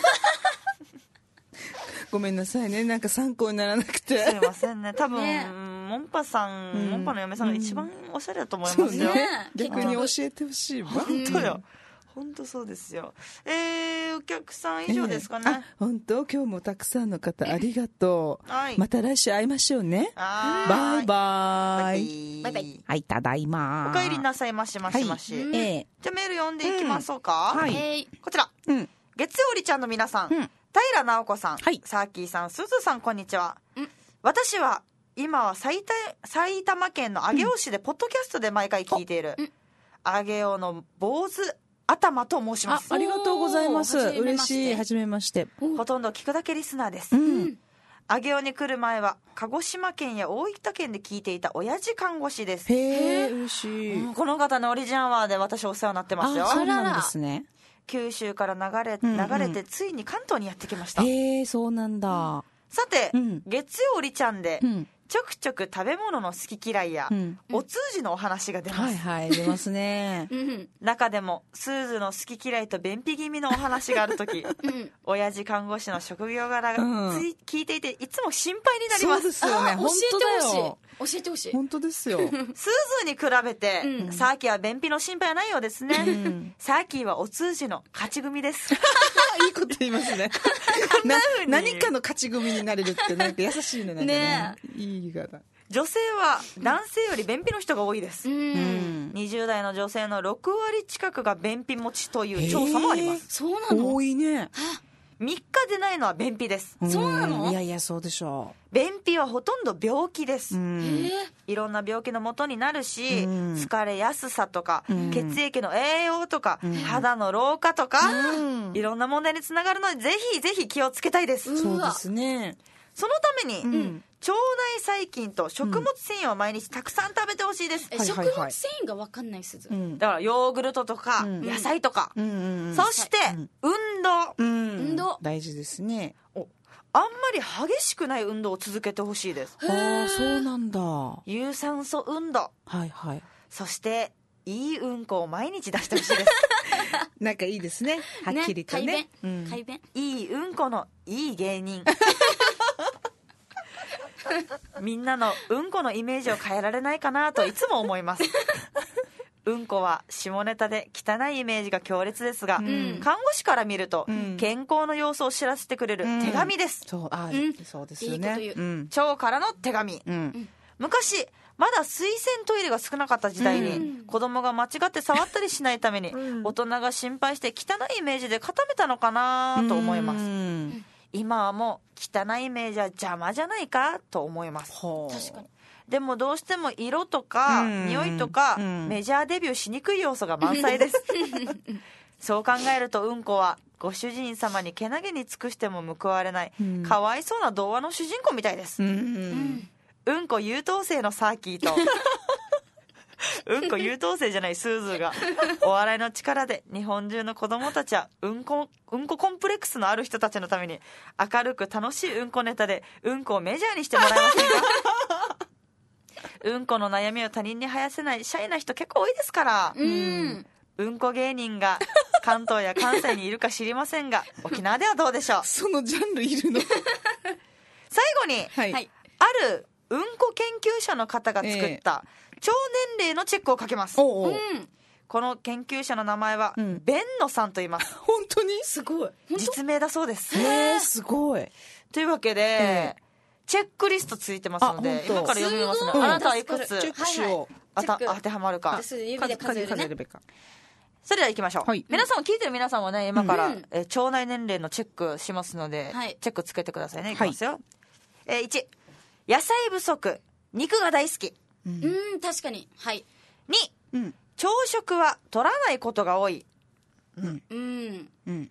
ごめんなさいね、なんか参考にならなくて。 すいませんね。多分、モンパの嫁さんが一番おしゃれだと思いますよ。 逆に教えてほしいわ。 本当よ。本当そうですよ。お客さん以上ですかね。 本当、今日もたくさんの方ありがとう。また来週会いましょうね。バイバイ。 バイバイ。 はい、ただいま。 お帰りなさいましましまし。じゃあメール読んでいきましょうか。こちら。月曜りちゃんの皆さん。平直子さん、サーキーさん、すずさん、こんにちは。私は今は埼玉県の上尾市でポッドキャストで毎回聞いている上尾の坊主頭と申します。 ありがとうございます。嬉しい。はじめまして。 ほとんど聞くだけリスナーです。上尾に来る前は鹿児島県や大分県で聞いていた親父看護師です。 へえ、嬉しい。 この方のオリジンアワーで私お世話になってますよ。 そうなんですね。 九州から流れてついに関東にやってきました。 へえ、そうなんだ。 さて、月曜りちゃんで、ちょくちょく食べ物の好き嫌いや、お通じのお話が出ます。 はいはい、出ますね。 中でもスーズの好き嫌いと便秘気味のお話があるとき、親父看護師の職業柄が聞いていていつも心配になります。 そうですよね。本当だよ。 教えてほしい。 本当ですよ。 スーズに比べて、サーキーは便秘の心配はないようですね。サーキーはお通じの勝ち組です。 いいこと言いますね。何かの勝ち組になれるってなんか優しいね。なんかね。いい言い方。 女性は男性より便秘の人が多いです。20代の女性の6割近くが便秘持ちという調査もあります。 そうなの？ 多いね。 3日出ないのは便秘です。 そうなの？ いやいや、そうでしょう。 便秘はほとんど病気です。いろんな病気の元になるし、疲れやすさとか、血液の栄養とか、肌の老化とか、いろんな問題につながるので、ぜひぜひ気をつけたいです。 そうですね。 そのために、腸内細菌と食物繊維を毎日たくさん食べてほしいです。 食物繊維が分かんないすず。 だからヨーグルトとか野菜とか、そして運動大事ですね。 あんまり激しくない運動を続けてほしいです。 ああ、そうなんだ。 有酸素運動、 はいはい。 そしていいうんこを毎日出してほしいです。 なんかいいですね。はっきりとね。 快便。 いいうんこのいい芸人。みんなのうんこのイメージを変えられないかなといつも思います。 うんこは下ネタで汚いイメージが強烈ですが、看護師から見ると、健康の様子を知らせてくれる手紙です。 そうですよね。 いいこと言う。 腸からの手紙。昔まだ水洗トイレが少なかった時代に、子供が間違って触ったりしないために、大人が心配して汚いイメージで固めたのかなと思います。今はもう汚いイメージは邪魔じゃないかと思います。 確かに。 でもどうしても色とか匂いとかメジャーデビューしにくい要素が満載です。そう考えるとうんこはご主人様にけなげに尽くしても報われない、かわいそうな童話の主人公みたいです。うんこ優等生のサーキーとうんこ優等生じゃないスーズーがお笑いの力で日本中の子供たちはうんこコンプレックスのある人たちのために明るく楽しいうんこネタでうんこをメジャーにしてもらえませんか。うんこの悩みを他人に生やせないシャイな人結構多いですから、うんこ芸人が関東や関西にいるか知りませんが沖縄ではどうでしょう。 そのジャンルいるの。 最後に、 はい、 あるうんこ研究者の方が作った腸年齢のチェックをかけます。この研究者の名前は、ベンノさんと言います。 本当にすごい。 実名だそうです。 すごい。 というわけで、チェックリストついてますので、今から読みますね。あなたはいくつチェックしよう。 当てはまるか。 指で数えるね。 それでは行きましょう。皆さん、聞いてる皆さんはね、今から、腸内年齢のチェックしますので、チェックつけてくださいね。いきますよ。1、野菜不足、肉が大好き。 確かに。はい。 2、朝食は取らないことが多い。3、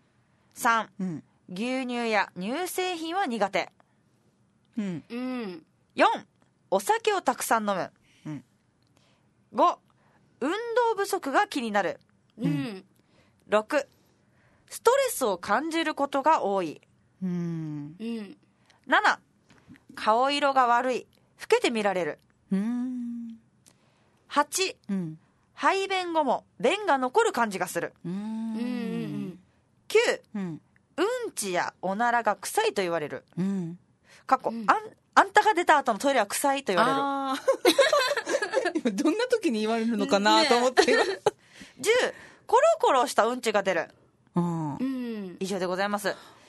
牛乳や乳製品は苦手。4、お酒をたくさん飲む。5、運動不足が気になる。6、ストレスを感じることが多い。7、顔色が悪い、老けて見られる。8、排便後も便が残る感じがする。9、うんちやおならが臭いと言われる。過去、あんたが出た後のトイレは臭いと言われる。 どんな時に言われるのかなと思って。10、 コロコロしたうんちが出る。以上でございます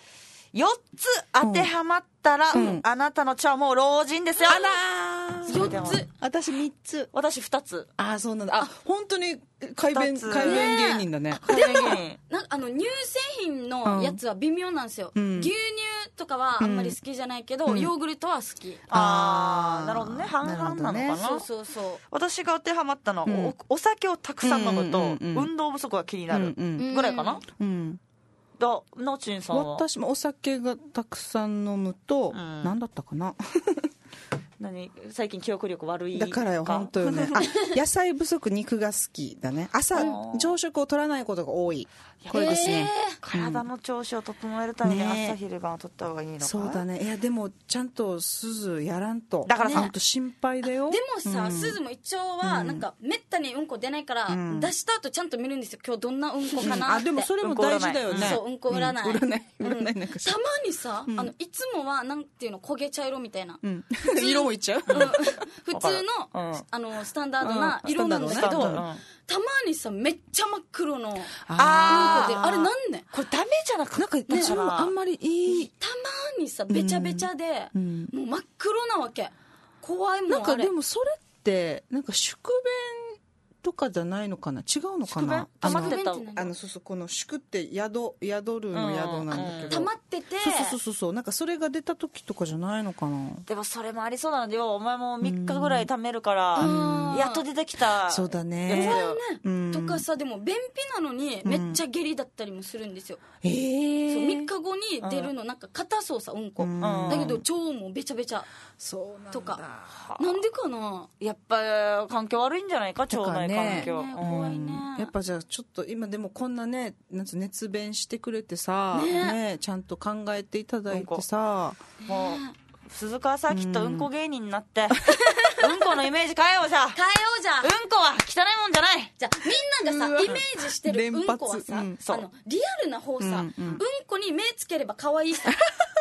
。4つ当てはまったら、あなたの腸はもう老人ですよ。 あらー、4つ。私3つ。 私2つ。 そうなんだ。本当に改便芸人だね。 でも乳製品のやつは微妙なんですよ。牛乳とかはあんまり好きじゃないけど、ヨーグルトは好き。 なるほどね。半々なのかな。 そう。 私が当てはまったのは、お酒をたくさん飲むと運動不足が気になるぐらいかな。のちんさんは。 私もお酒がたくさん飲むと、何だったかな。 最近記憶力悪いだからよ、本当よね。野菜不足、肉が好きだね。朝朝食を取らないことが多い。これですね。 体の調子を整えるために朝昼晩を取った方がいいのか。 そうだね。いやでもちゃんとすずやらんと。 だからさ、 本当心配だよ。 でもさ、すずも一応はなんかめったにうんこ出ないから出した後ちゃんと見るんですよ。今日どんなうんこかなって。 でもそれも大事だよね。 そう、うんこ占い。 占いなんか。 たまにさ、いつもはなんていうの、焦げ茶色みたいな。 色もいっちゃう。 普通のスタンダードな色なんだけど、たまにさめっちゃ真っ黒のうんこで、あれなんね、 これダメじゃなくて、 なんかね、あんまりいい。 たまにさべちゃべちゃで、もう真っ黒なわけ。怖いもん。 なんかでもそれってなんか宿便とかじゃないのかな、違うのかな。 溜まってた。 そうこの宿って宿るの宿なんだけど、 溜まってて、 そうなんかそれが出た時とかじゃないのかな。 でもそれもありそうなので、お前も3日ぐらい貯めるからやっと出てきた。 そうだね。 とかさ、でも便秘なのにめっちゃ下痢だったりもするんですよ。そう、3日後に出るのなんか硬そうさ、うんこだけど腸もべちゃべちゃとか。なんでかな。 やっぱ環境悪いんじゃないか、腸内環境。 怖いね。 やっぱじゃあちょっと今でもこんなね、熱弁してくれてさ、ちゃんと考えていただいてさ、 もう鈴川さんきっとうんこ芸人になってうんこのイメージ変えようじゃ。うんこは汚いもんじゃない。 じゃあみんながさイメージしてるうんこはさ、リアルな方さ、うんこに目つければ可愛いさ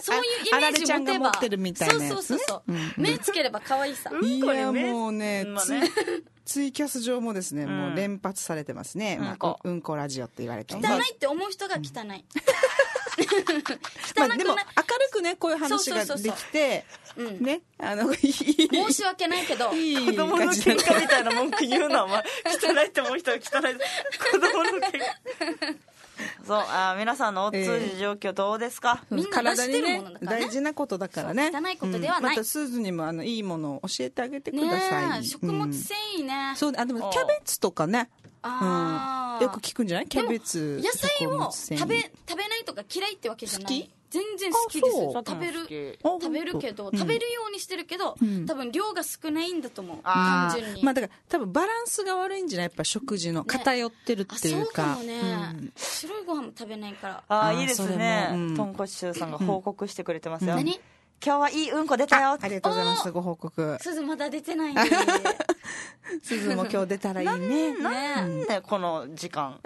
そういうイメージ持てば、 あられちゃんが持ってるみたいなやつね。 そう、目つければ可愛いさ。 いやもうね、ツイキャス上もですね、もう連発されてますね。うんこラジオって言われて、 汚いって思う人が汚い。 まあでも明るくね、こういう話ができてね、 申し訳ないけど、 子供の喧嘩みたいな文句言うのはお前汚いって思う人は汚い。子供の喧嘩。そう、皆さんのお通じ状況どうですか？ みんな出してるものだからね。 大事なことだからね。 汚いことではない。 またスーズにもいいものを教えてあげてください。 食物繊維ね。 そう、でもキャベツとかね、よく聞くんじゃない？キャベツ、 野菜を食べないとか嫌いってわけじゃない。全然好きです。食べるけど、食べるようにしてるけど、多分量が少ないんだと思う。単純に。 まあだから多分バランスが悪いんじゃない？やっぱ食事の偏ってるっていうか。 そうかもね。白いご飯も食べないから。 いいですね。とんこしゅうさんが報告してくれてますよ。 何？ 今日はいいうんこ出たよ。 ありがとうございます。ご報告。 すずまだ出てない。 すずも今日出たらいいね。 なんでこの時間。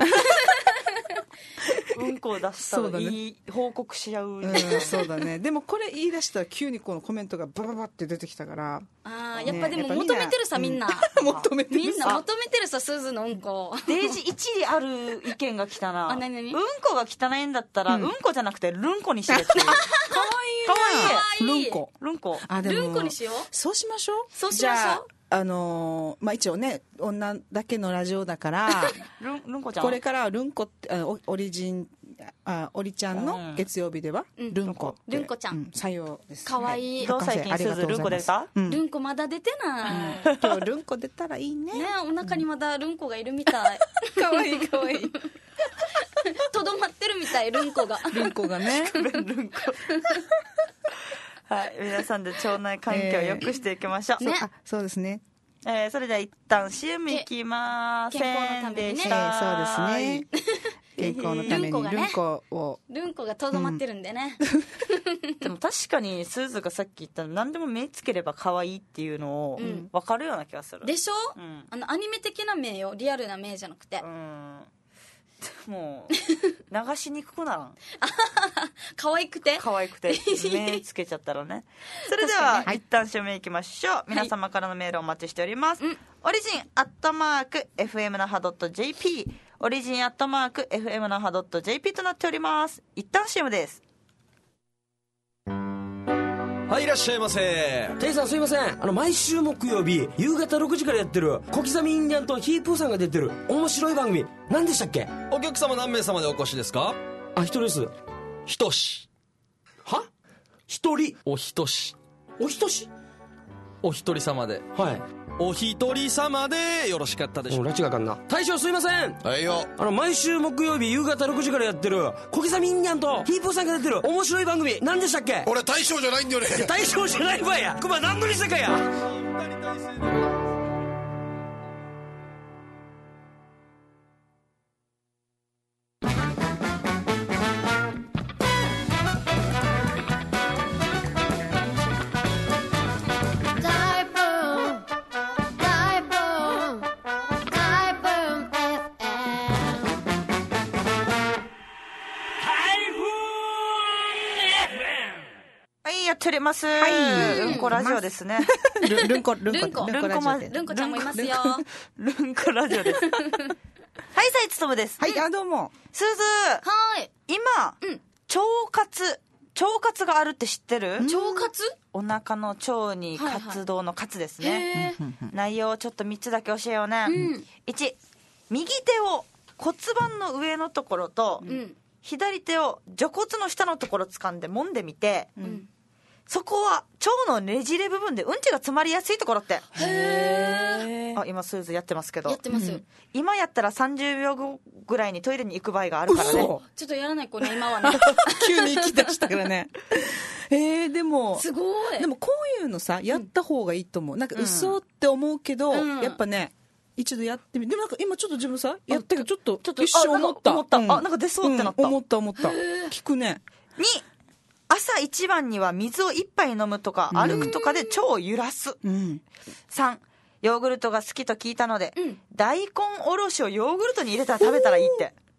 うんこを出したらいい報告し合う。 そうだね。でもこれ言い出したら急にこのコメントがバババって出てきたから。 やっぱでも求めてるさ、みんな。みんな求めてるさ、すずのうんこ。 デイジ一理ある意見が来たな。 何？ うんこが汚いんだったら、うんこじゃなくてルンコにしてっていう。かわいい。 ルンコ。 ルンコにしよう。 そうしましょう。 じゃあ。 まあ一応ね、女だけのラジオだからルンコちゃん、 これからはルンコってオリちゃんの月曜日ではルンコちゃん、 採用です。 かわいい。 どう最近すずルンコ出た？ ルンコまだ出てない。 今日ルンコ出たらいいね。 お腹にまだルンコがいるみたい。 かわいいかわいい。 とどまってるみたい、ルンコがね。 ルンコ。はい、皆さんで腸内環境を良くしていきましょう。 そうですね。 それでは一旦 CM いきませんでした。 そうですね。健康のためにルンコがとどまってるんでね。 でも確かにスーズがさっき言った何でも目つければ可愛いっていうのを分かるような気がする。 でしょ？アニメ的な目よ、リアルな目じゃなくて。 もう流しにくくならん。 可愛くて目つけちゃったらね。それでは一旦締めいきましょう。皆様からのメールをお待ちしております。オリジン@fm 那覇 .jp オリジン@fm 那覇 .jp となっております。一旦 CM です。 はい、いらっしゃいませ。 テイさんすいません。毎週木曜日夕方6時からやってる小刻みインディアンとヒープーさんが出てる面白い番組何でしたっけ？ お客様何名様でお越しですか？ 一人です。 ひとし。 は？一人？ おひとし。 おひとし？ お一人様で。 はい。 お一人様でよろしかったでしょうか？ 拉致があかんな。大将すいません。 はいよ。 毎週木曜日夕方6時からやってる小刻みインディアンとヒープーさんが出てる面白い番組何でしたっけ？ 俺大将じゃないんだよね。 大将じゃないわや。熊何度にしたかや。 やっております。うんこラジオですね。 ルンコちゃんもいますよ。 ルンコラジオです。はい、さいつとむです。 はい、どうも。 すず。 はい。 今、腸活があるって知ってる？ 腸活？ お腹の腸に活動の活ですね。内容をちょっと3つだけ教えようね。1、右手を骨盤の上のところと、左手を除骨の下のところ掴んで揉んでみて、そこは腸のねじれ部分でうんちが詰まりやすいところって。今スーズやってますけど。 やってます。 今やったら30秒後ぐらいにトイレに行く場合があるからね。ちょっとやらない子ね、今はね。 急に行き出したからね。でもすごい。 でもこういうのさ、やった方がいいと思う。なんか嘘って思うけど、やっぱね、一度やってみて。でもなんか今ちょっと自分さ、やったけどちょっと一瞬思った。 なんか出そうってなった。 思った。聞くね。 2、朝一番には水を一杯飲むとか、歩くとかで腸を揺らす。3、ヨーグルトが好きと聞いたので、大根おろしをヨーグルトに入れたら食べたらいいって。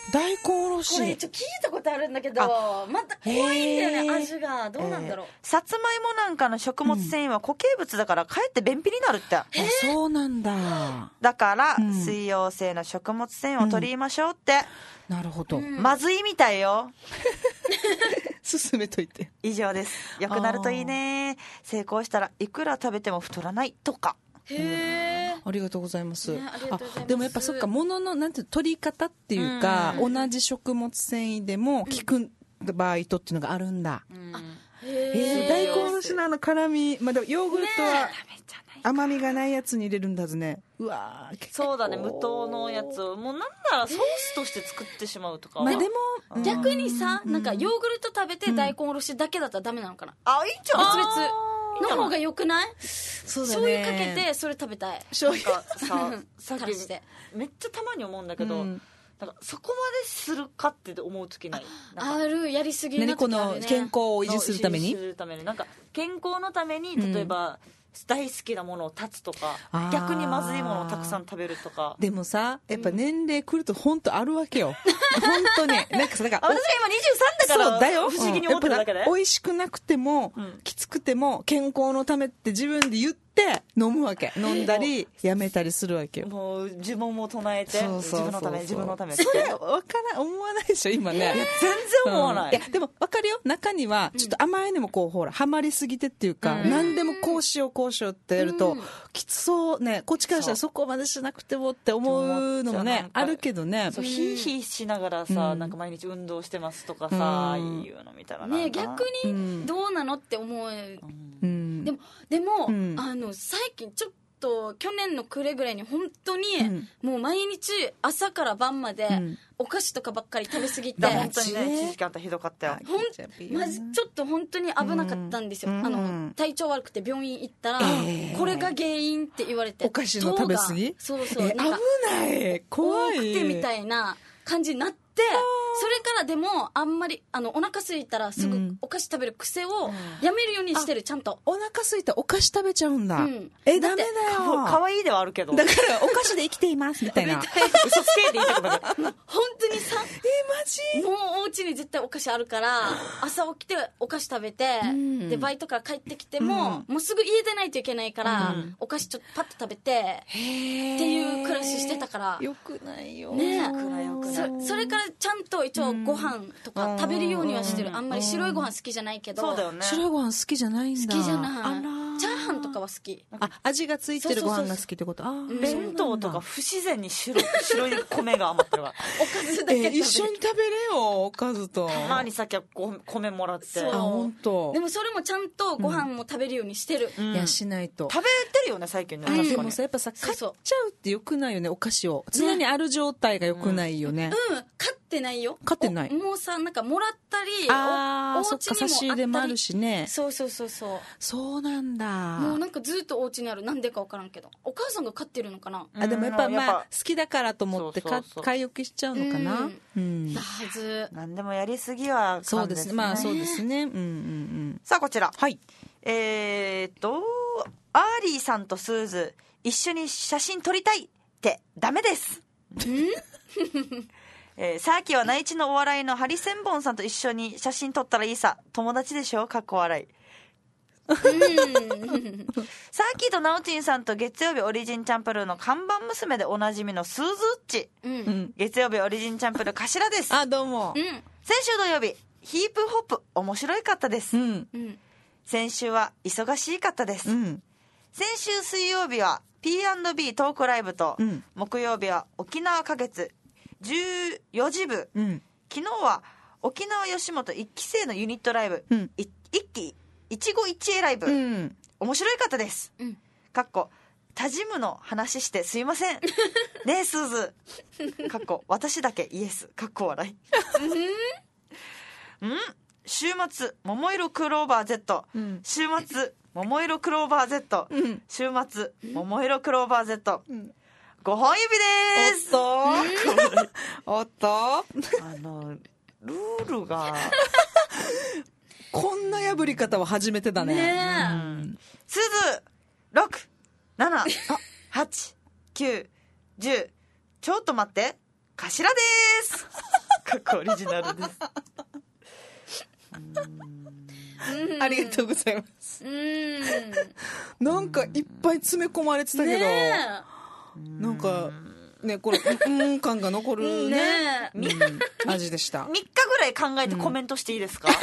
大根おろしこれ聞いたことあるんだけど、また怖いんだよね、味が。どうなんだろう。 さつまいもなんかの食物繊維は固形物だからかえって便秘になるって。 そうなんだ。 だから水溶性の食物繊維を取りましょうって。 なるほど。 まずいみたいよ。 進めといて。 以上です。よくなるといいね。成功したらいくら食べても太らないとか。 へー、 ありがとうございます。 ね、ありがとうございます。 でもやっぱそっか、物のなんて取り方っていうか、同じ食物繊維でも効く場合とっていうのがあるんだ。大根おろしの辛み、まあ、でもヨーグルトは甘みがないやつに入れるんだずね。うわー、 そうだね、無糖のやつをもうなんならソースとして作ってしまうとか。 まあでも逆にさ、なんかヨーグルト食べて大根おろしだけだったらダメなのかな。 あ、いいじゃん。 別々の方が良くない？ そうだね。 醤油かけてそれ食べたい。 なんかさっきからしてめっちゃたまに思うんだけど、なんかそこまでするかって思う時ない？ ある、やりすぎな何こ時あるね。 の健康を維持するために？ なんか健康のために例えば、大好きなものを断つとか、逆にまずいものをたくさん食べるとか。 でもさ、やっぱ年齢来ると本当あるわけよ。本当に。なんかさ、 私が今23だからそうだよ、 不思議に思ってるだけで。 美味しくなくても、きつくても健康のためって自分で言って飲むわけ。飲んだりやめたりするわけよ。 もう呪文も唱えて、自分のため自分のため。 それ分から思わないでしょ今ね。 いや全然思わない。 いやでも分かるよ。中にはちょっと甘いにもこうほらハマりすぎてっていうか、何でもこうしようこうしようってやるときつそうね。こっちからしたらそこまでしなくてもって思うのもねあるけどね。 そうヒーヒーしながらさ、なんか毎日運動してますとかさ、いうの見たらね、逆にどうなのって思う。でも、最近ちょっと去年の暮れぐらいに本当に、もう毎日朝から晩までお菓子とかばっかり食べ過ぎて、 本当にね、一時期あんたひどかったよ。 まじちょっと本当に危なかったんですよ。体調悪くて病院行ったら、これが原因って言われて、 お菓子の食べ過ぎ？ そうそう、 なんか危ない、怖い、 多くてみたいな感じになって、それからでもあんまりお腹空いたらすぐお菓子食べる癖をやめるようにしてる。ちゃんとお腹空いたらお菓子食べちゃうんだ。ダメだよ。 可愛いではあるけど、 だからお菓子で生きていますみたいな。 嘘つけで言いたくなる。 本当にさ、 マジもうお家に絶対お菓子あるから朝起きてお菓子食べて、でバイトから帰ってきても、もうすぐ家出ないといけないから、お菓子ちょっとパッと食べてっていう暮らししてたから。 よくないよね。それからちゃんと一応ご飯とか食べるようにはしてる。あんまり白いご飯好きじゃないけど。 そうだよね。 白いご飯好きじゃないんだ。 好きじゃない。チャーハンとかは好き。 味がついてるご飯が好きってこと。 弁当とか不自然に白い米が余ってるわ。 おかずだけ一緒に食べれよ、おかずと。 たまにさっきは米もらって。 本当。 でもそれもちゃんとご飯も食べるようにしてる。 いや、しないと。 食べてるよね最近ね。 でもさ、やっぱさ、買っちゃうってよくないよね、お菓子を。常にある状態がよくないよね。 買ってないよ。 買ってない。 もうさ、なんかもらったり、 お家にもあったり。そっか、差し入れもあるしね。 そう。 そうなんだ。 もうなんかずっとお家にある。なんでかわからんけど。お母さんが買ってるのかな。 でもやっぱまあ好きだからと思って買い置きしちゃうのかな。 だはず。 何でもやりすぎはそうですね。まあそうですね。 さあこちら。 はい。 アーリーさんとスーズ一緒に写真撮りたいってダメです。さっきは内地のお笑いのハリセンボンさんと一緒に写真撮ったらいいさ。友達でしょ、かっこ笑い。サーキーとナオチンさんと月曜日オリジンチャンプルーの看板娘でおなじみのスーズッチ、月曜日オリジンチャンプルー頭です。 どうも。 先週土曜日ヒープホップ面白いかったです。先週は忙しいかったです。先週水曜日は P&B トークライブと、木曜日は沖縄花月14時部、昨日は沖縄吉本1期生のユニットライブ、一期一期一会ライブ、面白いかったです。かっこ他ジムの話してすいませんねえスーズかっこ私だけイエスかっこ笑い週末桃色クローバー Z、週末桃色クローバー Z、週末桃色クローバー Z、5本指です。 おっとルールがこんな破り方は初めてだね。 スズ6、7、8、9、10。ちょっと待って。頭です。 各オリジナルです。 ありがとうございます。なんかいっぱい詰め込まれてたけど、なんかね、これ感が残るね味でした。 3日ぐらい考えてコメントしていいですか？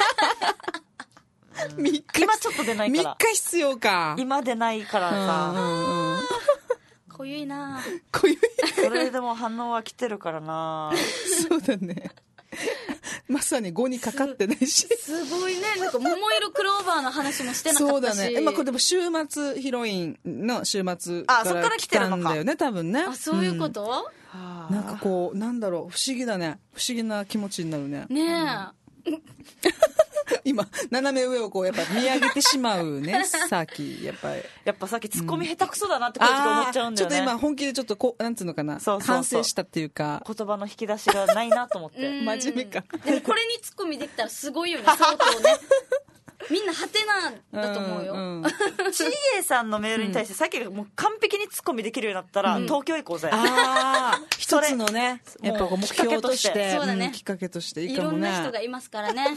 今ちょっと出ないから。 3日必要か。 今出ないからさ。 濃ゆいな。 濃ゆい。 それでも反応は来てるからな。 そうだね。まさに5にかかってないし。 すごいね。なんか桃色クローバーの話もしてなかったし。 そうだね。まあこれでも週末ヒロインの週末から来たんだよね、多分ね。 あ、そういうこと？ なんかこう、なんだろう、不思議だね。不思議な気持ちになるね。 ねえ。 今斜め上をこうやっぱ見上げてしまうね。さっきやっぱさっきツッコミ下手くそだなってこっちが思っちゃうんだよね。 ちょっと今本気でちょっとこうなんつうのかな、反省したっていうか、 言葉の引き出しがないなと思って。 真面目か。 でもこれにツッコミできたらすごいよね、相当ね。みんなハテナだと思うよ。 ちえさんのメールに対してさっきがもう完璧にツッコミできるようになったら東京行こうぜ。 一つのね、やっぱ目標として、 そうだね、 きっかけとしていいかもね。 いろんな人がいますからね。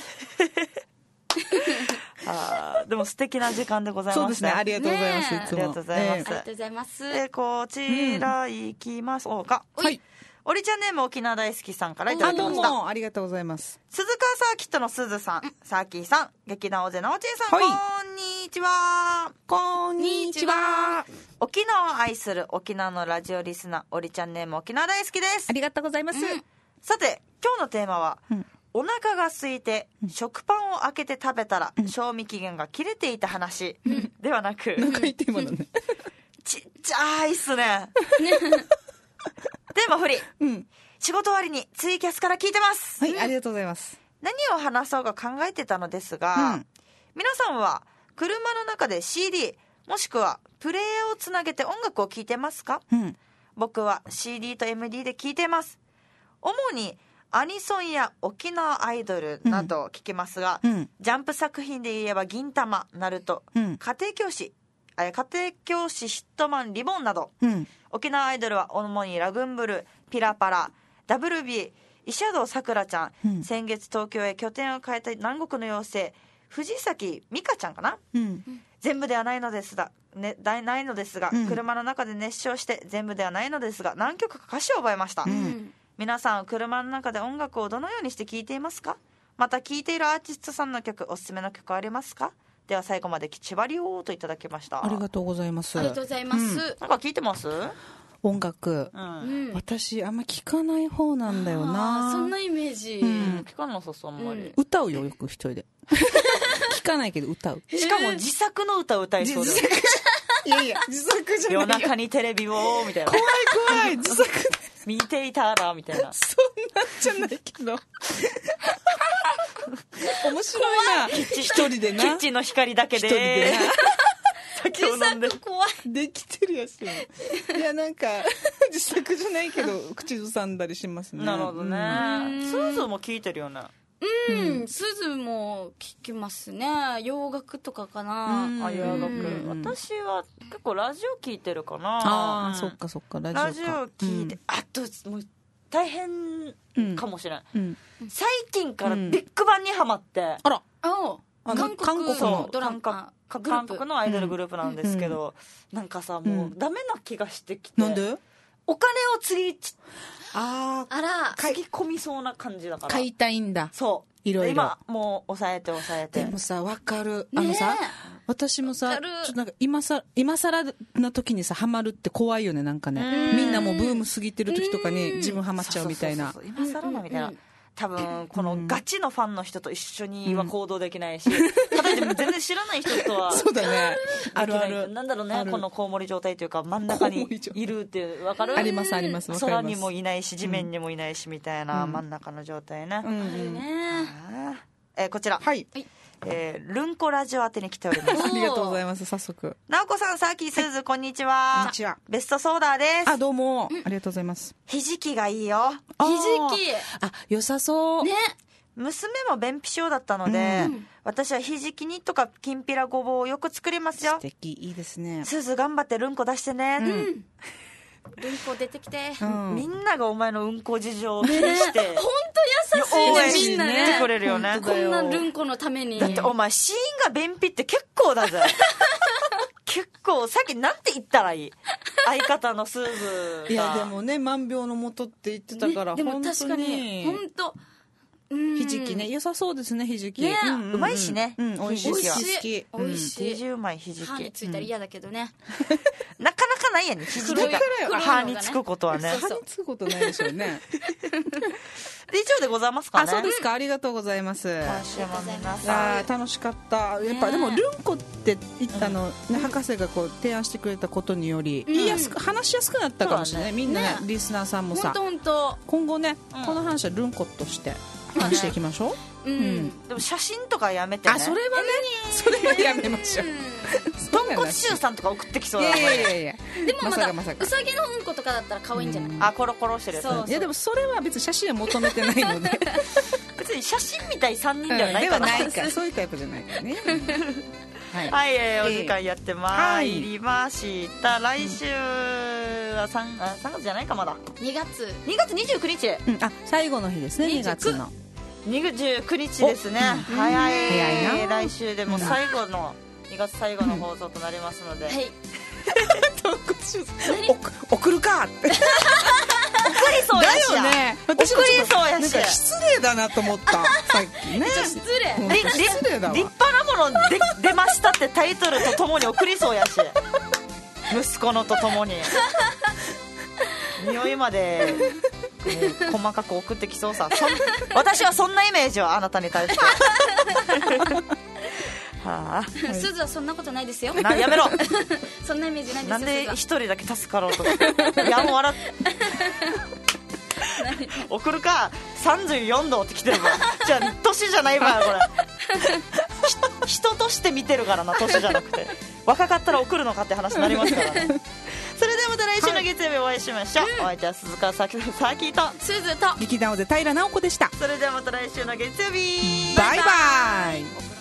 でも素敵な時間でございますね。 そうですね、ありがとうございます。いつもありがとうございます。 ありがとうございます。 こちら行きましょうか。 はい。 オリちゃんネーム沖縄大好きさんからいただきました。 どうもありがとうございます。 鈴鹿サーキットのすずさん、サーキーさん、劇団大勢直ちえさん、 はい、 こんにちは。 こんにちは。 沖縄を愛する沖縄のラジオリスナー、オリちゃんネーム沖縄大好きです。 ありがとうございます。 さて今日のテーマは、お腹が空いて食パンを開けて食べたら賞味期限が切れていた話ではなく、 なんかいいテーマだね。 ちっちゃいっすね。テーマ振り、仕事終わりにツイキャスから聞いてます。 はい、ありがとうございます。 何を話そうか考えてたのですが、皆さんは車の中で CD もしくはプレイヤーをつなげて音楽を聴いてますか？僕は CD と MD で聴いてます。主にアニソンや沖縄アイドルなど聴きますが、ジャンプ作品で言えば銀魂、ナルト、家庭教師ヒットマンリボンなど、沖縄アイドルは主にラグンブル、ピラパラ、WB、石堂さくらちゃん、先月東京へ拠点を変えた南国の妖精藤崎美香ちゃんかな、全部ではないのですが、車の中で熱唱して全部ではないのですが何曲か歌詞を覚えました。皆さんは車の中で音楽をどのようにして聴いていますか？また聴いているアーティストさんの曲、おすすめの曲ありますか？では最後までちばりをといただきました。 ありがとうございます。 ありがとうございます。 なんか聴いてます？ 音楽、私あんま聞かない方なんだよな。 そんなイメージ。 聞かなさそう、あんまり。 歌うよ、よく一人で。聞かないけど歌う。 しかも自作の歌を歌いそうだよ。 いやいや、自作じゃないよ。 夜中にテレビをみたいな。 怖い自作で見ていたらみたいな。 そんなんじゃないけど。面白いな。一人でな。 キッチンの光だけで。 一人でな。 自作怖い。 できてるやつ。いや、なんか自作じゃないけど口ずさんだりしますね。 なるほどね。スーズーも聞いてるよね。 スズも聞きますね。洋楽とかかな。 洋楽。私は結構ラジオ聞いてるかな。 そっかそっか、 ラジオ聞いて、あともう大変かもしれない。最近からビッグバンにハマって。 あら。 韓国のドラマ、 韓国のアイドルグループなんですけど、なんかさ、もうダメな気がしてきて。 なんで？ お金をつぎ込みそうな感じだから。 買いたいんだ。 そう。 いろいろ。 今もう抑えて。 でもさ、わかる。さ、私もさ、ちょっとなんか今更な時にさ、ハマるって怖いよね、なんかね。みんなもうブーム過ぎてる時とかに自分ハマっちゃうみたいな。 今更なみたいな。多分このガチのファンの人と一緒には行動できないし、ただ全然知らない人とはそうだね、あるある。 なんだろうね、このコウモリ状態というか、真ん中にいるって分かる？ ありますあります。 空にもいないし地面にもいないしみたいな真ん中の状態ね。こちら、ルンコラジオ宛てに来ております。 ありがとうございます。早速。 なおこさん、さーきー、すず、こんにちは。 こんにちは。 ベストソーダーです。 どうも、ありがとうございます。 ひじきがいいよ。 ひじき。 良さそう。 ね。 娘も便秘症だったので、私はひじき煮とかきんぴらごぼうをよく作りますよ。 素敵、いいですね。 すず頑張ってルンコ出してね。 ルンコ出てきて。 みんながお前のうんこ事情を気にして。 本当応援してくれるよね。 こんなルンコのために。 だってお前死因が便秘って結構だぜ。結構さっきなんて言ったらいい？相方のスーズが。 いやでもね、万病のもとって言ってたから、 でも本当確かに本当ひじきね、良さそうですね、ひじき。 うまいしね。 美味しい。 美味しい。 デジうまいひじき。 歯についたら嫌だけどね。 なかなかないやね、ひじきが歯につくことはね。 歯につくことないでしょうね。 で以上でございますかね。 あ、そうですか、ありがとうございます。 今週も皆さん楽しかった。やっぱでもルンコって博士がこう提案してくれたことにより言いやすく話しやすくなったかもしれない。みんなね、リスナーさんもさ、今後ね、この話はルンコとして話していきましょう。 でも写真とかやめてね。 あ、それはね、それはやめましょう。 豚骨臭さんとか送ってきそうだね。 いやいやでもまだウサギのうんことかだったら可愛いんじゃない？ あ、コロコロしてるやつ。 いやでもそれは別に写真は求めてないので。 別に写真みたい3人ではないから。 ではないか、そういうタイプじゃないからね。 はい、お時間やってまいりました。来週は3月じゃないか、まだ 2月 29日。 あ、最後の日ですね、2月の 29日ですね。早いな。来週でも最後の2月最後の放送となりますので、 送るかって送りそうやしだよね。 送りそうやし、 失礼だなと思ったさっきね。 失礼。 立派なもの出ましたってタイトルとともに送りそうやし、息子のとともに匂いまで細かく送ってきそうさ。私はそんなイメージはあなたに対して。はあ、 すずはそんなことないですよ。 やめろ。 そんなイメージないですよ。 なんで一人だけ助かろうとか。いや、もう笑っ送るか。34度って来てるから。じゃあ年じゃないわよこれ。人として見てるからな、年じゃなくて。若かったら送るのかって話になりますからね。それではまた来週の月曜日お会いしましょう。お相手は鈴川さきとさーきーとすずと劇団王で平直子でした。 それではまた来週の月曜日。 バイバイ。